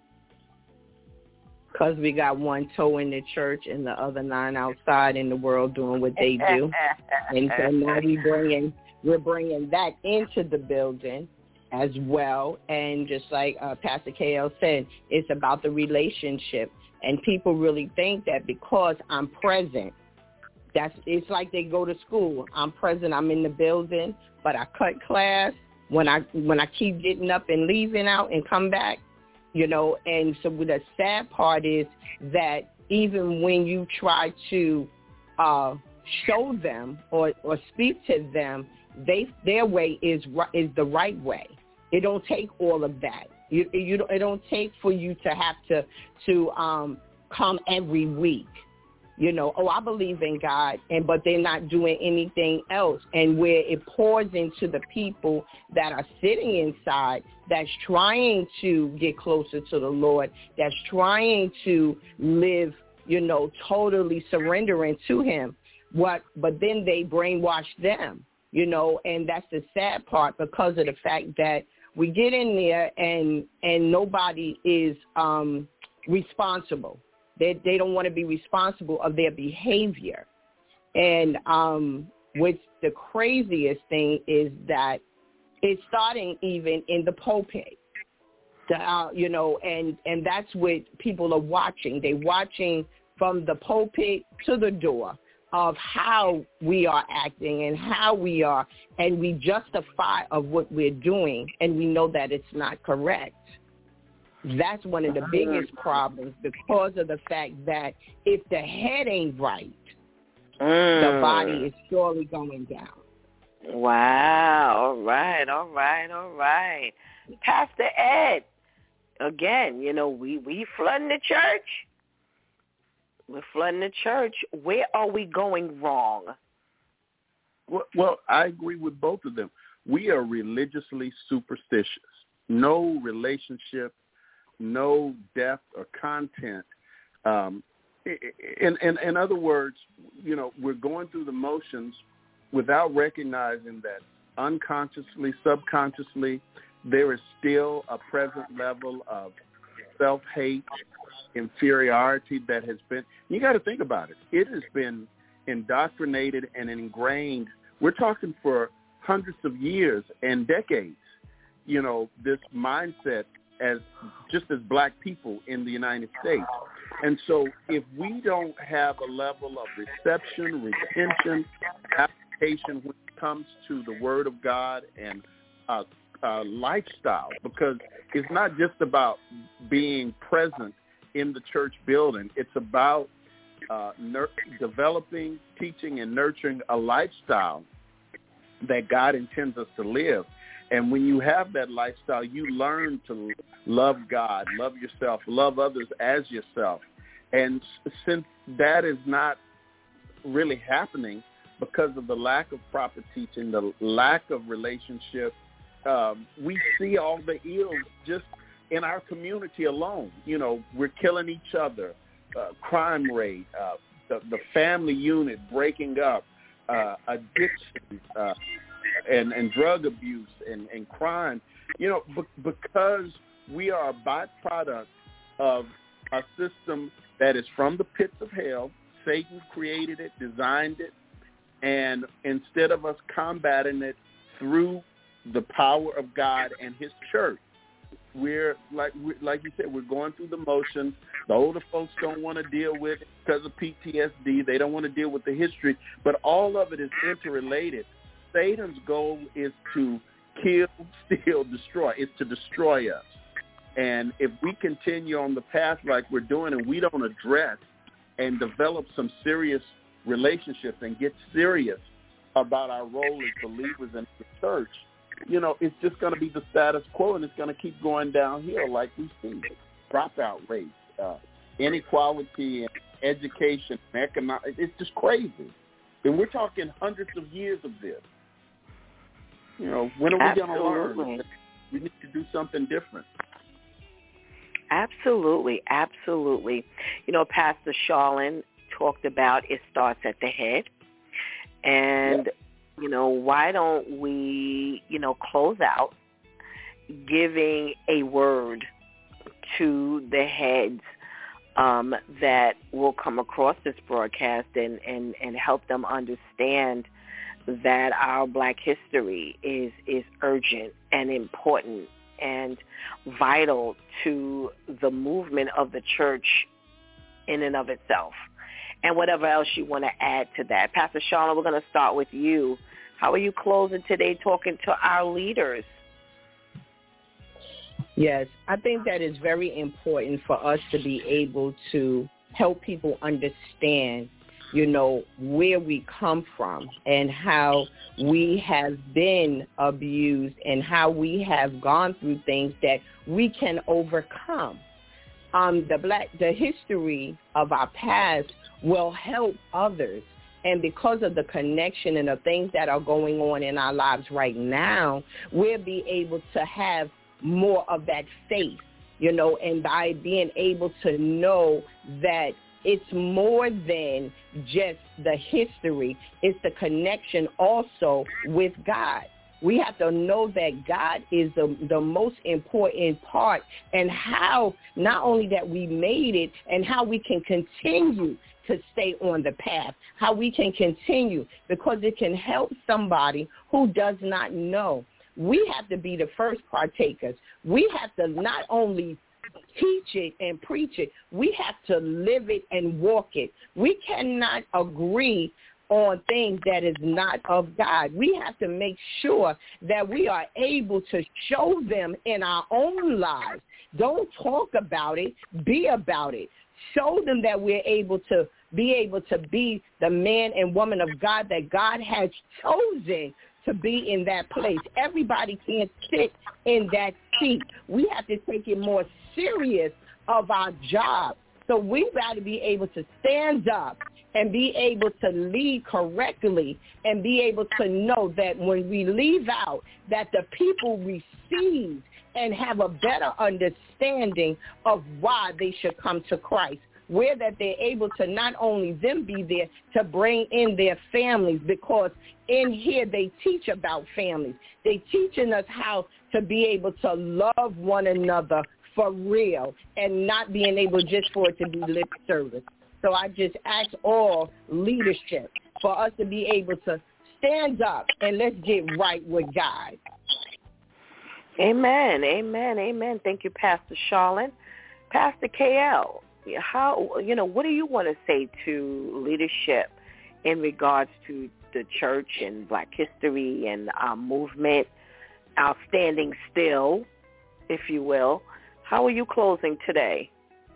Because we got one toe in the church and the other 9 outside in the world doing what they do. And so now we're bringing that into the building as well. And just like Pastor KL said, it's about the relationship. And people really think that because I'm present, it's like they go to school. I'm present, I'm in the building, but I cut class when I keep getting up and leaving out and come back. And so the sad part is that even when you try to show them or speak to them, their way is the right way. It don't take all of that. It don't take for you to have to come every week. I believe in God, but they're not doing anything else. And where it pours into the people that are sitting inside, that's trying to get closer to the Lord, that's trying to live, totally surrendering to him. But then they brainwash them, and that's the sad part because of the fact that we get in there and nobody is responsible. They don't want to be responsible of their behavior. And what's the craziest thing is that it's starting even in the pulpit. And that's what people are watching. They're watching from the pulpit to the door of how we are acting and how we are, and we justify of what we're doing, and we know that it's not correct. That's one of the biggest problems because of the fact that if the head ain't right, the body is surely going down. Wow. All right. Pastor Ed, again, we flooding the church. We're flooding the church. Where are we going wrong? Well, I agree with both of them. We are religiously superstitious. No relationship, no depth or content. In other words, we're going through the motions without recognizing that unconsciously, subconsciously, there is still a present level of self-hate, inferiority that has been, you got to think about it. It has been indoctrinated and ingrained. We're talking for hundreds of years and decades, this mindset as black people in the United States. And so if we don't have a level of reception, retention, application when it comes to the Word of God and lifestyle, because it's not just about being present in the church building. It's about developing, teaching, and nurturing a lifestyle that God intends us to live. And when you have that lifestyle, you learn to love God, love yourself, love others as yourself. And since that is not really happening because of the lack of proper teaching, the lack of relationship, we see all the ills just in our community alone. We're killing each other, crime rate, the family unit breaking up, addiction, and drug abuse and crime, because we are a byproduct of a system that is from the pits of hell. Satan created it, designed it, and instead of us combating it through the power of God and his church, we're like you said, we're going through the motions. The older folks don't want to deal with it because of PTSD. They don't want to deal with the history, but all of it is interrelated. Satan's goal is to kill, steal, destroy. It's to destroy us. And if we continue on the path like we're doing and we don't address and develop some serious relationships and get serious about our role as believers in the church, it's just going to be the status quo, and it's going to keep going downhill like we see. Dropout rates, inequality in education, economic, it's just crazy. And we're talking hundreds of years of this. When are we going to learn? We need to do something different. Absolutely, absolutely. Pastor Charlene talked about it starts at the head. And, why don't we, close out giving a word to the heads that will come across this broadcast and help them understand that our Black history is urgent and important and vital to the movement of the church in and of itself. And whatever else you want to add to that. Pastor Charlene, we're going to start with you. How are you closing today talking to our leaders? Yes, I think that is very important for us to be able to help people understand, where we come from and how we have been abused and how we have gone through things that we can overcome. The history of our past will help others. And because of the connection and the things that are going on in our lives right now, we'll be able to have more of that faith, and by being able to know that it's more than just the history, it's the connection also with God. We have to know that God is the most important part, and how not only that we made it and how we can continue to stay on the path, how we can continue, because it can help somebody who does not know. We have to be the first partakers. We have to not only teach it and preach it, we have to live it and walk it. We cannot agree on things that is not of God. We have to make sure that we are able to show them in our own lives. Don't talk about it, be about it. Show them that we're able to be the man and woman of God that God has chosen to be in that place. Everybody can't sit in that seat. We have to take it more serious of our job. So we've got to be able to stand up and be able to lead correctly and be able to know that when we leave out, that the people receive and have a better understanding of why they should come to Christ, where that they're able to not only them be there, to bring in their families, because in here they teach about families. They teaching us how to be able to love one another for real and not being able just for it to be lip service. So I just ask all leadership for us to be able to stand up and let's get right with God. Amen, amen, amen. Thank you, Pastor Charlene. Pastor KL, what do you want to say to leadership in regards to the church and Black history and our movement, our standing still, if you will? How are you closing today?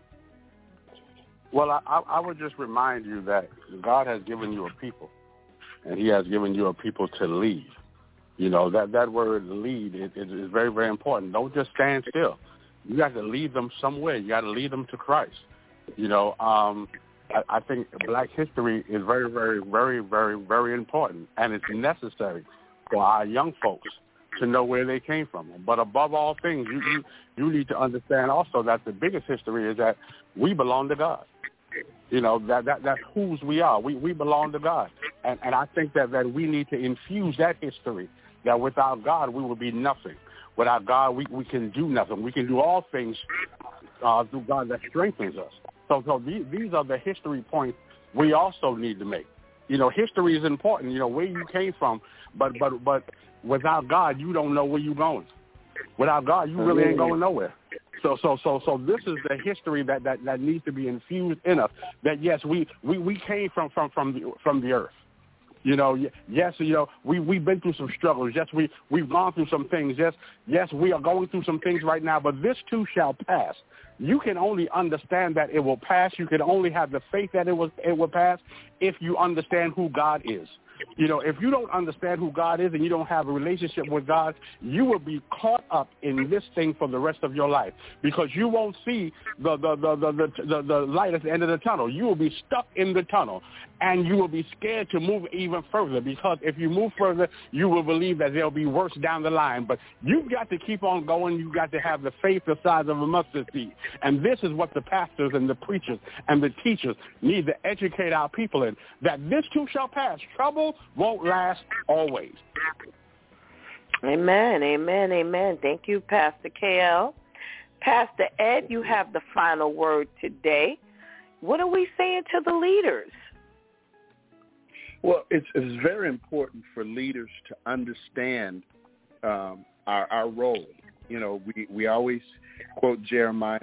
Well, I would just remind you that God has given you a people, and he has given you a people to lead. You know, that word lead is very, very important. Don't just stand still. You got to lead them somewhere. You got to lead them to Christ. You know, I think Black history is very, very, very, very, very important, and it's necessary for our young folks to know where they came from. But above all things, you need to understand also that the biggest history is that we belong to God. You know, that's whose we are. We belong to God. And I think that we need to infuse that history, that without God we will be nothing. Without God we can do nothing. We can do all things through God that strengthens us. So these are the history points we also need to make. You know, history is important, you know, where you came from, but without God, you don't know where you're going. Without God, you really ain't going nowhere. So this is the history that needs to be infused in us. That yes, we came from the earth. You know, yes, you know, we've been through some struggles. Yes, we've gone through some things. Yes, we are going through some things right now. But this too shall pass. You can only understand that it will pass. You can only have the faith that it will pass if you understand who God is. You know, if you don't understand who God is and you don't have a relationship with God, you will be caught up in this thing for the rest of your life, because you won't see the light at the end of the tunnel. You will be stuck in the tunnel, and you will be scared to move even further, because if you move further, you will believe that there'll be worse down the line. But you've got to keep on going. You've got to have the faith the size of a mustard seed. And this is what the pastors and the preachers and the teachers need to educate our people in, that this too shall pass. Trouble won't last always. Amen, amen, amen. Thank you, Pastor KL. Pastor Ed, you have the final word today. What are we saying to the leaders? Well, it's very important for leaders to understand our role. You know, we always quote Jeremiah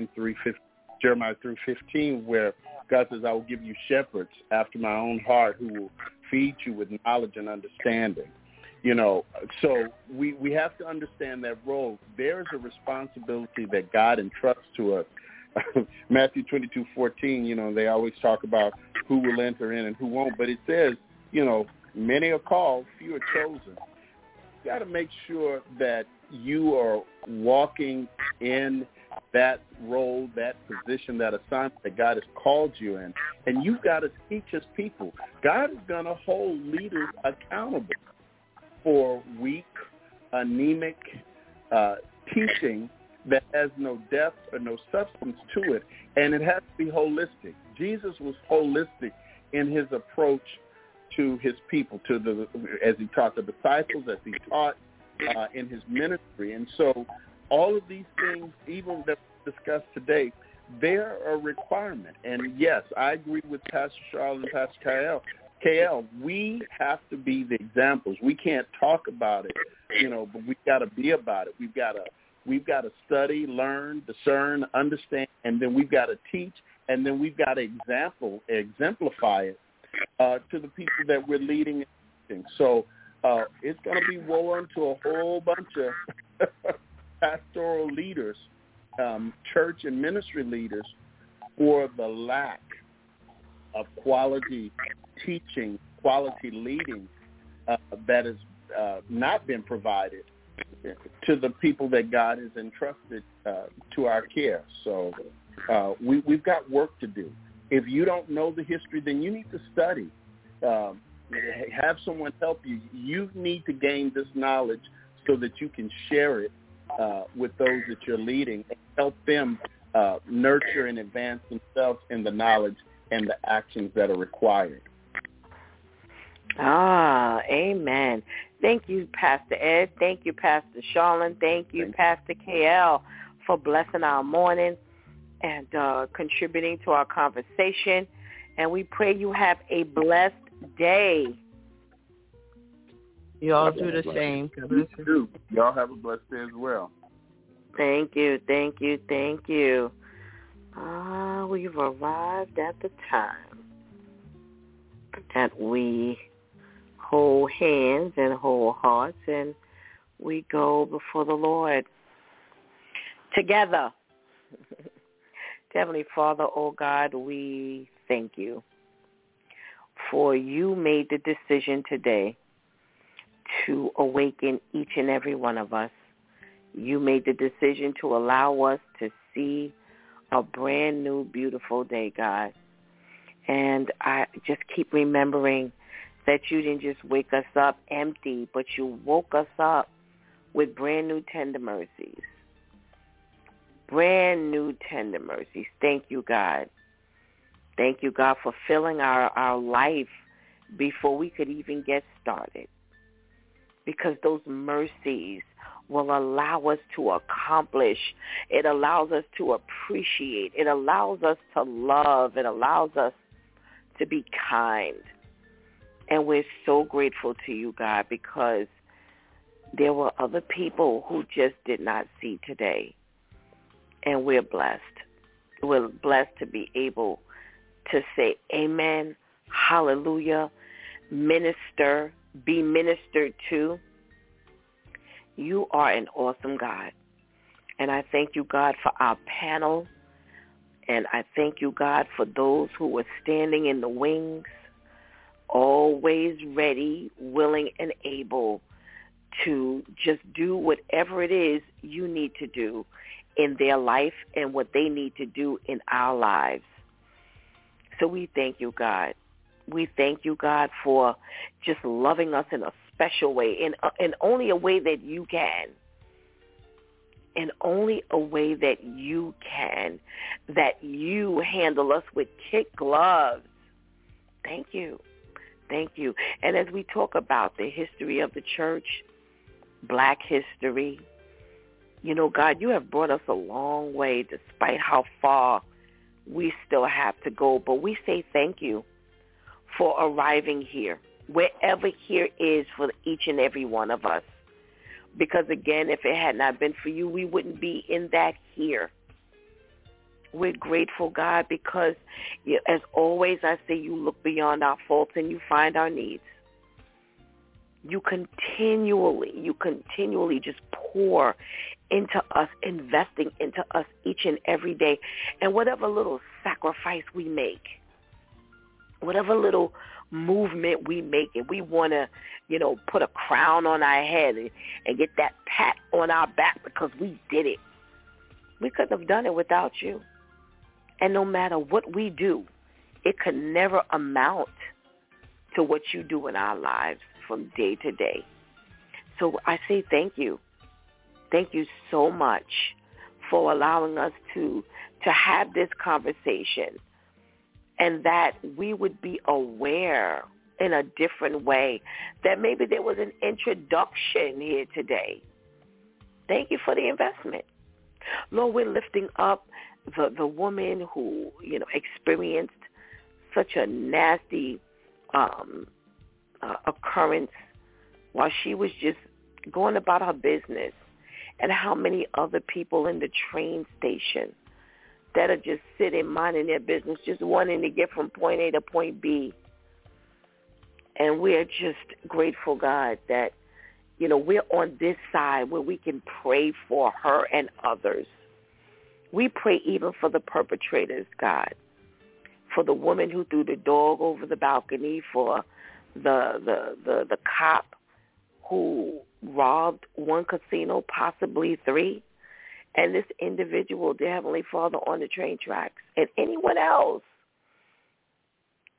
3:15, where God says, I will give you shepherds after my own heart who will feed you with knowledge and understanding. You know, so we have to understand that role. There is a responsibility that God entrusts to us. Matthew 22:14, you know, they always talk about who will enter in and who won't, but it says, you know, many are called, few are chosen. You got to make sure that you are walking in that role, that position, that assignment that God has called you in. And you've got to teach his people. God is going to hold leaders accountable for weak, anemic teaching that has no depth or no substance to it. And it has to be holistic. Jesus was holistic in his approach to his people, as he taught the disciples, as he taught in his ministry. And so all of these things, even that we discussed today, they're a requirement. And yes, I agree with Pastor Charles and Pastor KL. We have to be the examples. We can't talk about it, you know, but we've got to be about it. We've got to study, learn, discern, understand, and then we've got to teach, and then we've got to exemplify it to the people that we're leading. So it's going to be woe unto a whole bunch of pastoral leaders, church and ministry leaders, for the lack of quality teaching, quality leading that has not been provided to the people that God has entrusted to our care. So we've got work to do. If you don't know the history, then you need to study. Have someone help you. You need to gain this knowledge so that you can share it with those that you're leading and help them nurture and advance themselves in the knowledge and the actions that are required. Amen. Thank you, Pastor Ed. Thank you, Pastor Charlene. Thank you, Pastor KL, for blessing our morning and contributing to our conversation. And we pray you have a blessed day. You all do the same. You too. Y'all have a blessed day as well. Thank you, thank you, thank you. We've arrived at the time that we hold hands and hold hearts and we go before the Lord together. Heavenly Father, oh God, we thank you for you made the decision today to awaken each and every one of us. You made the decision to allow us to see a brand new, beautiful day, God. And I just keep remembering that you didn't just wake us up empty, but you woke us up with brand new tender mercies. Brand new tender mercies. Thank you, God. Thank you, God, for filling our life before we could even get started. Because those mercies will allow us to accomplish. It allows us to appreciate. It allows us to love. It allows us to be kind. And we're so grateful to you, God, because there were other people who just did not see today. And we're blessed. We're blessed to be able to say amen, hallelujah, minister, be ministered to. You are an awesome God. And I thank you, God, for our panel. And I thank you, God, for those who were standing in the wings, always ready, willing, and able to just do whatever it is you need to do in their life and what they need to do in our lives. So we thank you, God. We thank you, God, for just loving us in a special way, in only a way that you can. In only a way that you can, that you handle us with kid gloves. Thank you. Thank you. And as we talk about the history of the church, Black history, you know, God, you have brought us a long way despite how far we still have to go. But we say thank you for arriving here, wherever here is for each and every one of us. Because, again, if it had not been for you, we wouldn't be in that here. We're grateful, God, because, as always, I say you look beyond our faults and you find our needs. You continually just pour into us, investing into us each and every day. And whatever little sacrifice we make, whatever little movement we make, and we want to, put a crown on our head and get that pat on our back because we did it. We couldn't have done it without you. And no matter what we do, it could never amount to what you do in our lives from day to day. So I say thank you. Thank you so much for allowing us to have this conversation, and that we would be aware in a different way that maybe there was an introduction here today. Thank you for the investment. Lord, we're lifting up the woman who, experienced such a nasty occurrence while she was just going about her business, and how many other people in the train station that are just sitting, minding their business, just wanting to get from point A to point B. And we're just grateful, God, that, we're on this side where we can pray for her and others. We pray even for the perpetrators, God, for the woman who threw the dog over the balcony, for the cop who robbed one casino, possibly 3, and this individual, dear Heavenly Father, on the train tracks, and anyone else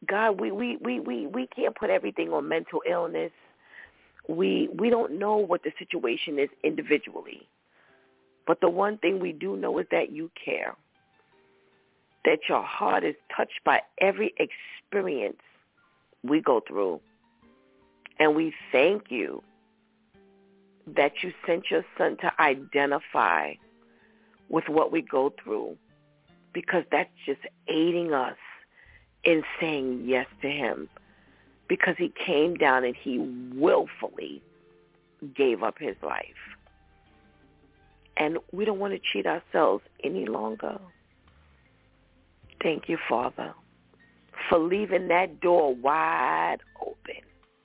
God, we can't put everything on mental illness. We don't know what the situation is individually. But the one thing we do know is that you care, that your heart is touched by every experience we go through. And we thank you that you sent your son to identify with what we go through, because that's just aiding us in saying yes to him, because he came down and he willfully gave up his life. And we don't want to cheat ourselves any longer. Thank you, Father, for leaving that door wide open.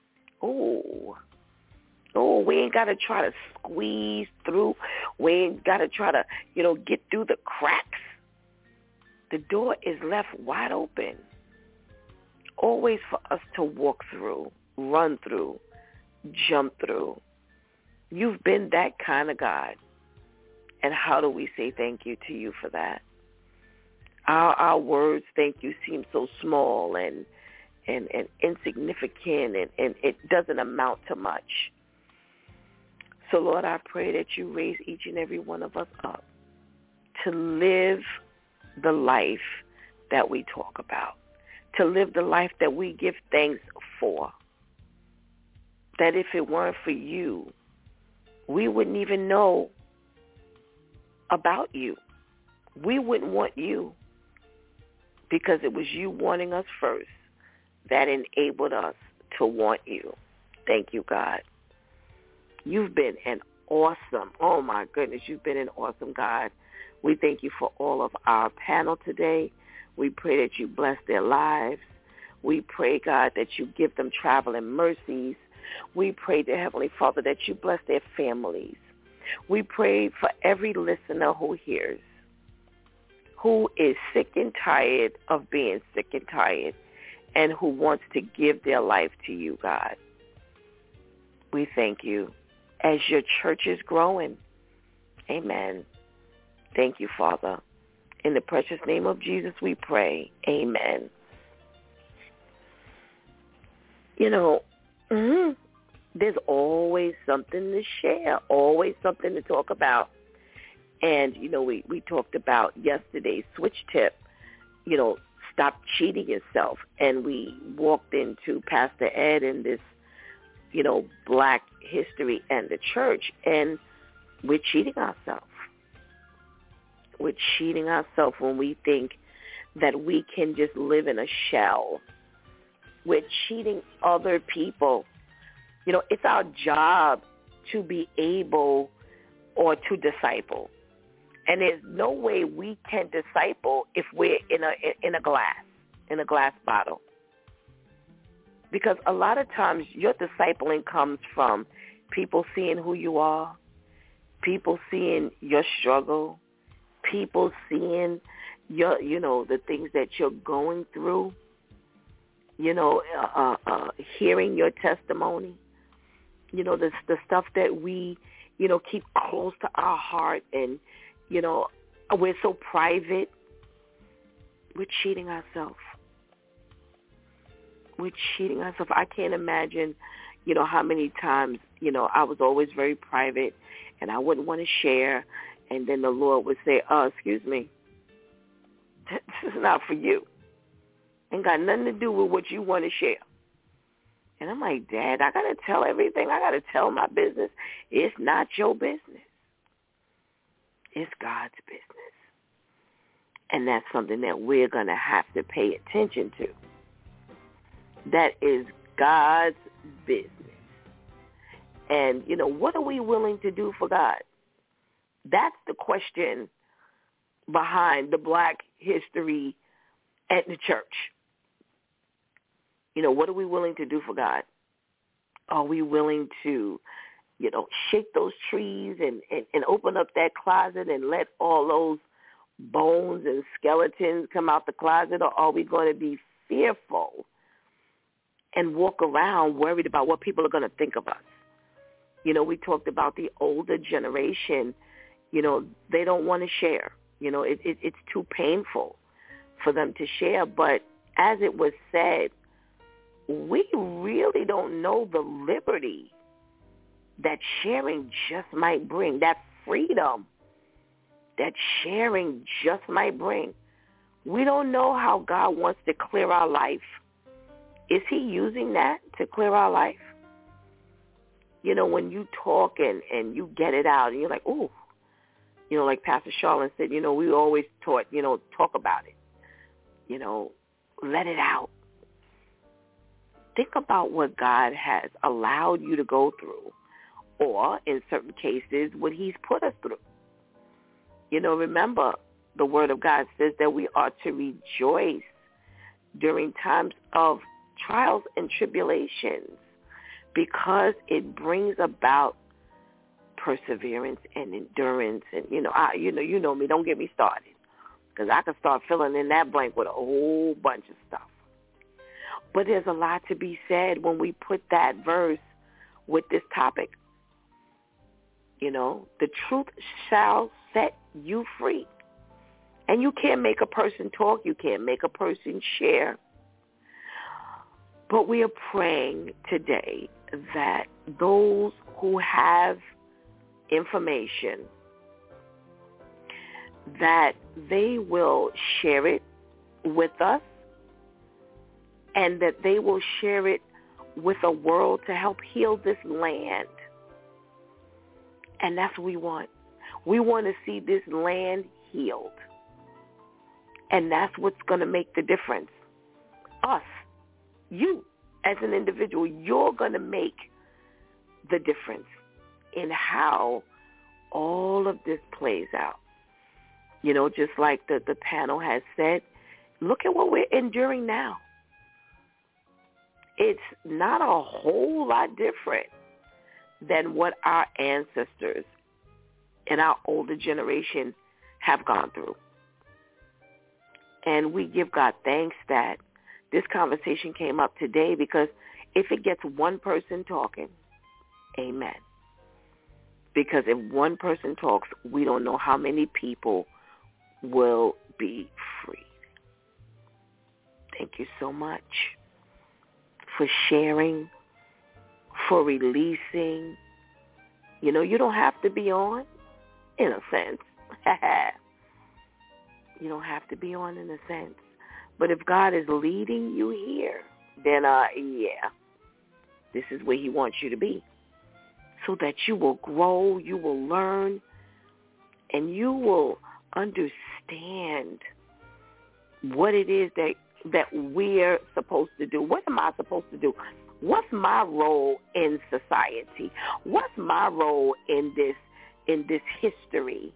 We ain't got to try to squeeze through. We ain't got to try to, get through the cracks. The door is left wide open, always for us to walk through, run through, jump through. You've been that kind of God. And how do we say thank you to you for that? Our words, thank you, seem so small and insignificant, and it doesn't amount to much. So, Lord, I pray that you raise each and every one of us up to live the life that we talk about, to live the life that we give thanks for, that if it weren't for you, we wouldn't even know about you. We wouldn't want you, because it was you wanting us first that enabled us to want you. Thank you, God. You've been an awesome, oh my goodness, you've been an awesome God. We thank you for all of our panel today. We pray that you bless their lives. We pray, God, that you give them traveling mercies. We pray, dear Heavenly Father, that you bless their families. We pray for every listener who hears, who is sick and tired of being sick and tired, and who wants to give their life to you, God. We thank you as your church is growing. Amen. Thank you, Father. In the precious name of Jesus we pray. Amen. There's always something to share, always something to talk about. And, we talked about yesterday's switch tip, stop cheating yourself. And we walked into Pastor Ed and this, Black history and the church, and we're cheating ourselves. We're cheating ourselves when we think that we can just live in a shell. We're cheating other people. It's our job to be able or to disciple. And there's no way we can disciple if we're in a glass bottle. Because a lot of times your discipling comes from people seeing who you are, people seeing your struggle, people seeing your, the things that you're going through, hearing your testimony, the stuff that we, keep close to our heart, and, we're so private. We're cheating ourselves. We're cheating ourselves. I can't imagine, how many times, I was always very private and I wouldn't want to share. And then the Lord would say, excuse me, this is not for you. Ain't got nothing to do with what you want to share. And I'm like, Dad, I got to tell everything. I got to tell my business. It's not your business. It's God's business. And that's something that we're going to have to pay attention to. That is God's business. And, what are we willing to do for God? That's the question behind the Black history at the church. What are we willing to do for God? Are we willing to, shake those trees and open up that closet and let all those bones and skeletons come out the closet? Or are we going to be fearful and walk around worried about what people are going to think of us? We talked about the older generation. They don't want to share. It's too painful for them to share. But, as it was said, we really don't know the liberty that sharing just might bring, that freedom that sharing just might bring. We don't know how God wants to clear our life. Is he using that to clear our life? You know, when you talk and you get it out and you're like, ooh, you know, like Pastor Charlene said, you know, we always taught, you know, talk about it. You know, let it out. Think about what God has allowed you to go through, or in certain cases, what he's put us through. You know, remember, the Word of God says that we are to rejoice during times of trials and tribulations because it brings about perseverance and endurance. And, you know me, don't get me started, because I can start filling in that blank with a whole bunch of stuff. But there's a lot to be said when we put that verse with this topic. You know, the truth shall set you free. And you can't make a person talk. You can't make a person share. But we are praying today that those who have information, that they will share it with us, and that they will share it with the world to help heal this land. And that's what we want. We want to see this land healed. And that's what's going to make the difference. Us, you as an individual, you're going to make the difference in how all of this plays out. You know, just like the panel has said, look at what we're enduring now. It's not a whole lot different than what our ancestors and our older generation have gone through. And we give God thanks that this conversation came up today, because if it gets one person talking, amen. Because if one person talks, we don't know how many people will be freed. Thank you so much for sharing, for releasing. You know, you don't have to be on, in a sense. You don't have to be on, in a sense. But if God is leading you here, then, this is where he wants you to be, so that you will grow, you will learn, and you will understand what it is that we're supposed to do. What am I supposed to do? What's my role in society? What's my role in this history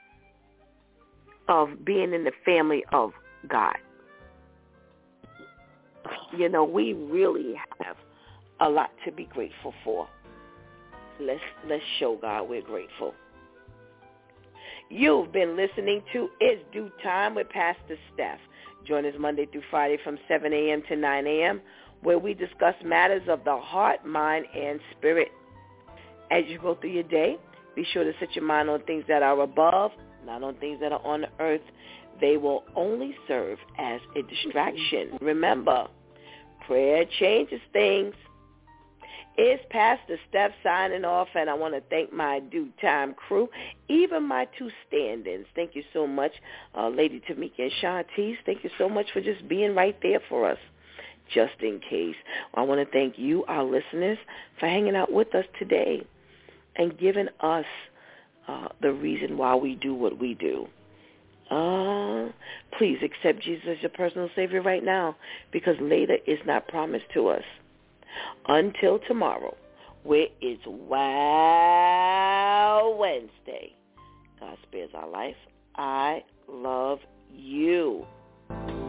of being in the family of God? You know, we really have a lot to be grateful for. Let's show God we're grateful. You've been listening to It's Due Time with Pastor Steph. Join us Monday through Friday from 7 a.m. to 9 a.m., where we discuss matters of the heart, mind, and spirit. As you go through your day, be sure to set your mind on things that are above, not on things that are on the earth. They will only serve as a distraction. Remember, prayer changes things. It's Pastor Steph signing off, and I want to thank my Due Time crew, even my two stand-ins. Thank you so much, Lady Tamika and Shantice. Thank you so much for just being right there for us, just in case. I want to thank you, our listeners, for hanging out with us today and giving us the reason why we do what we do. Please accept Jesus as your personal Savior right now, because later is not promised to us. Until tomorrow, where it's Wow Wednesday. God spares our life. I love you.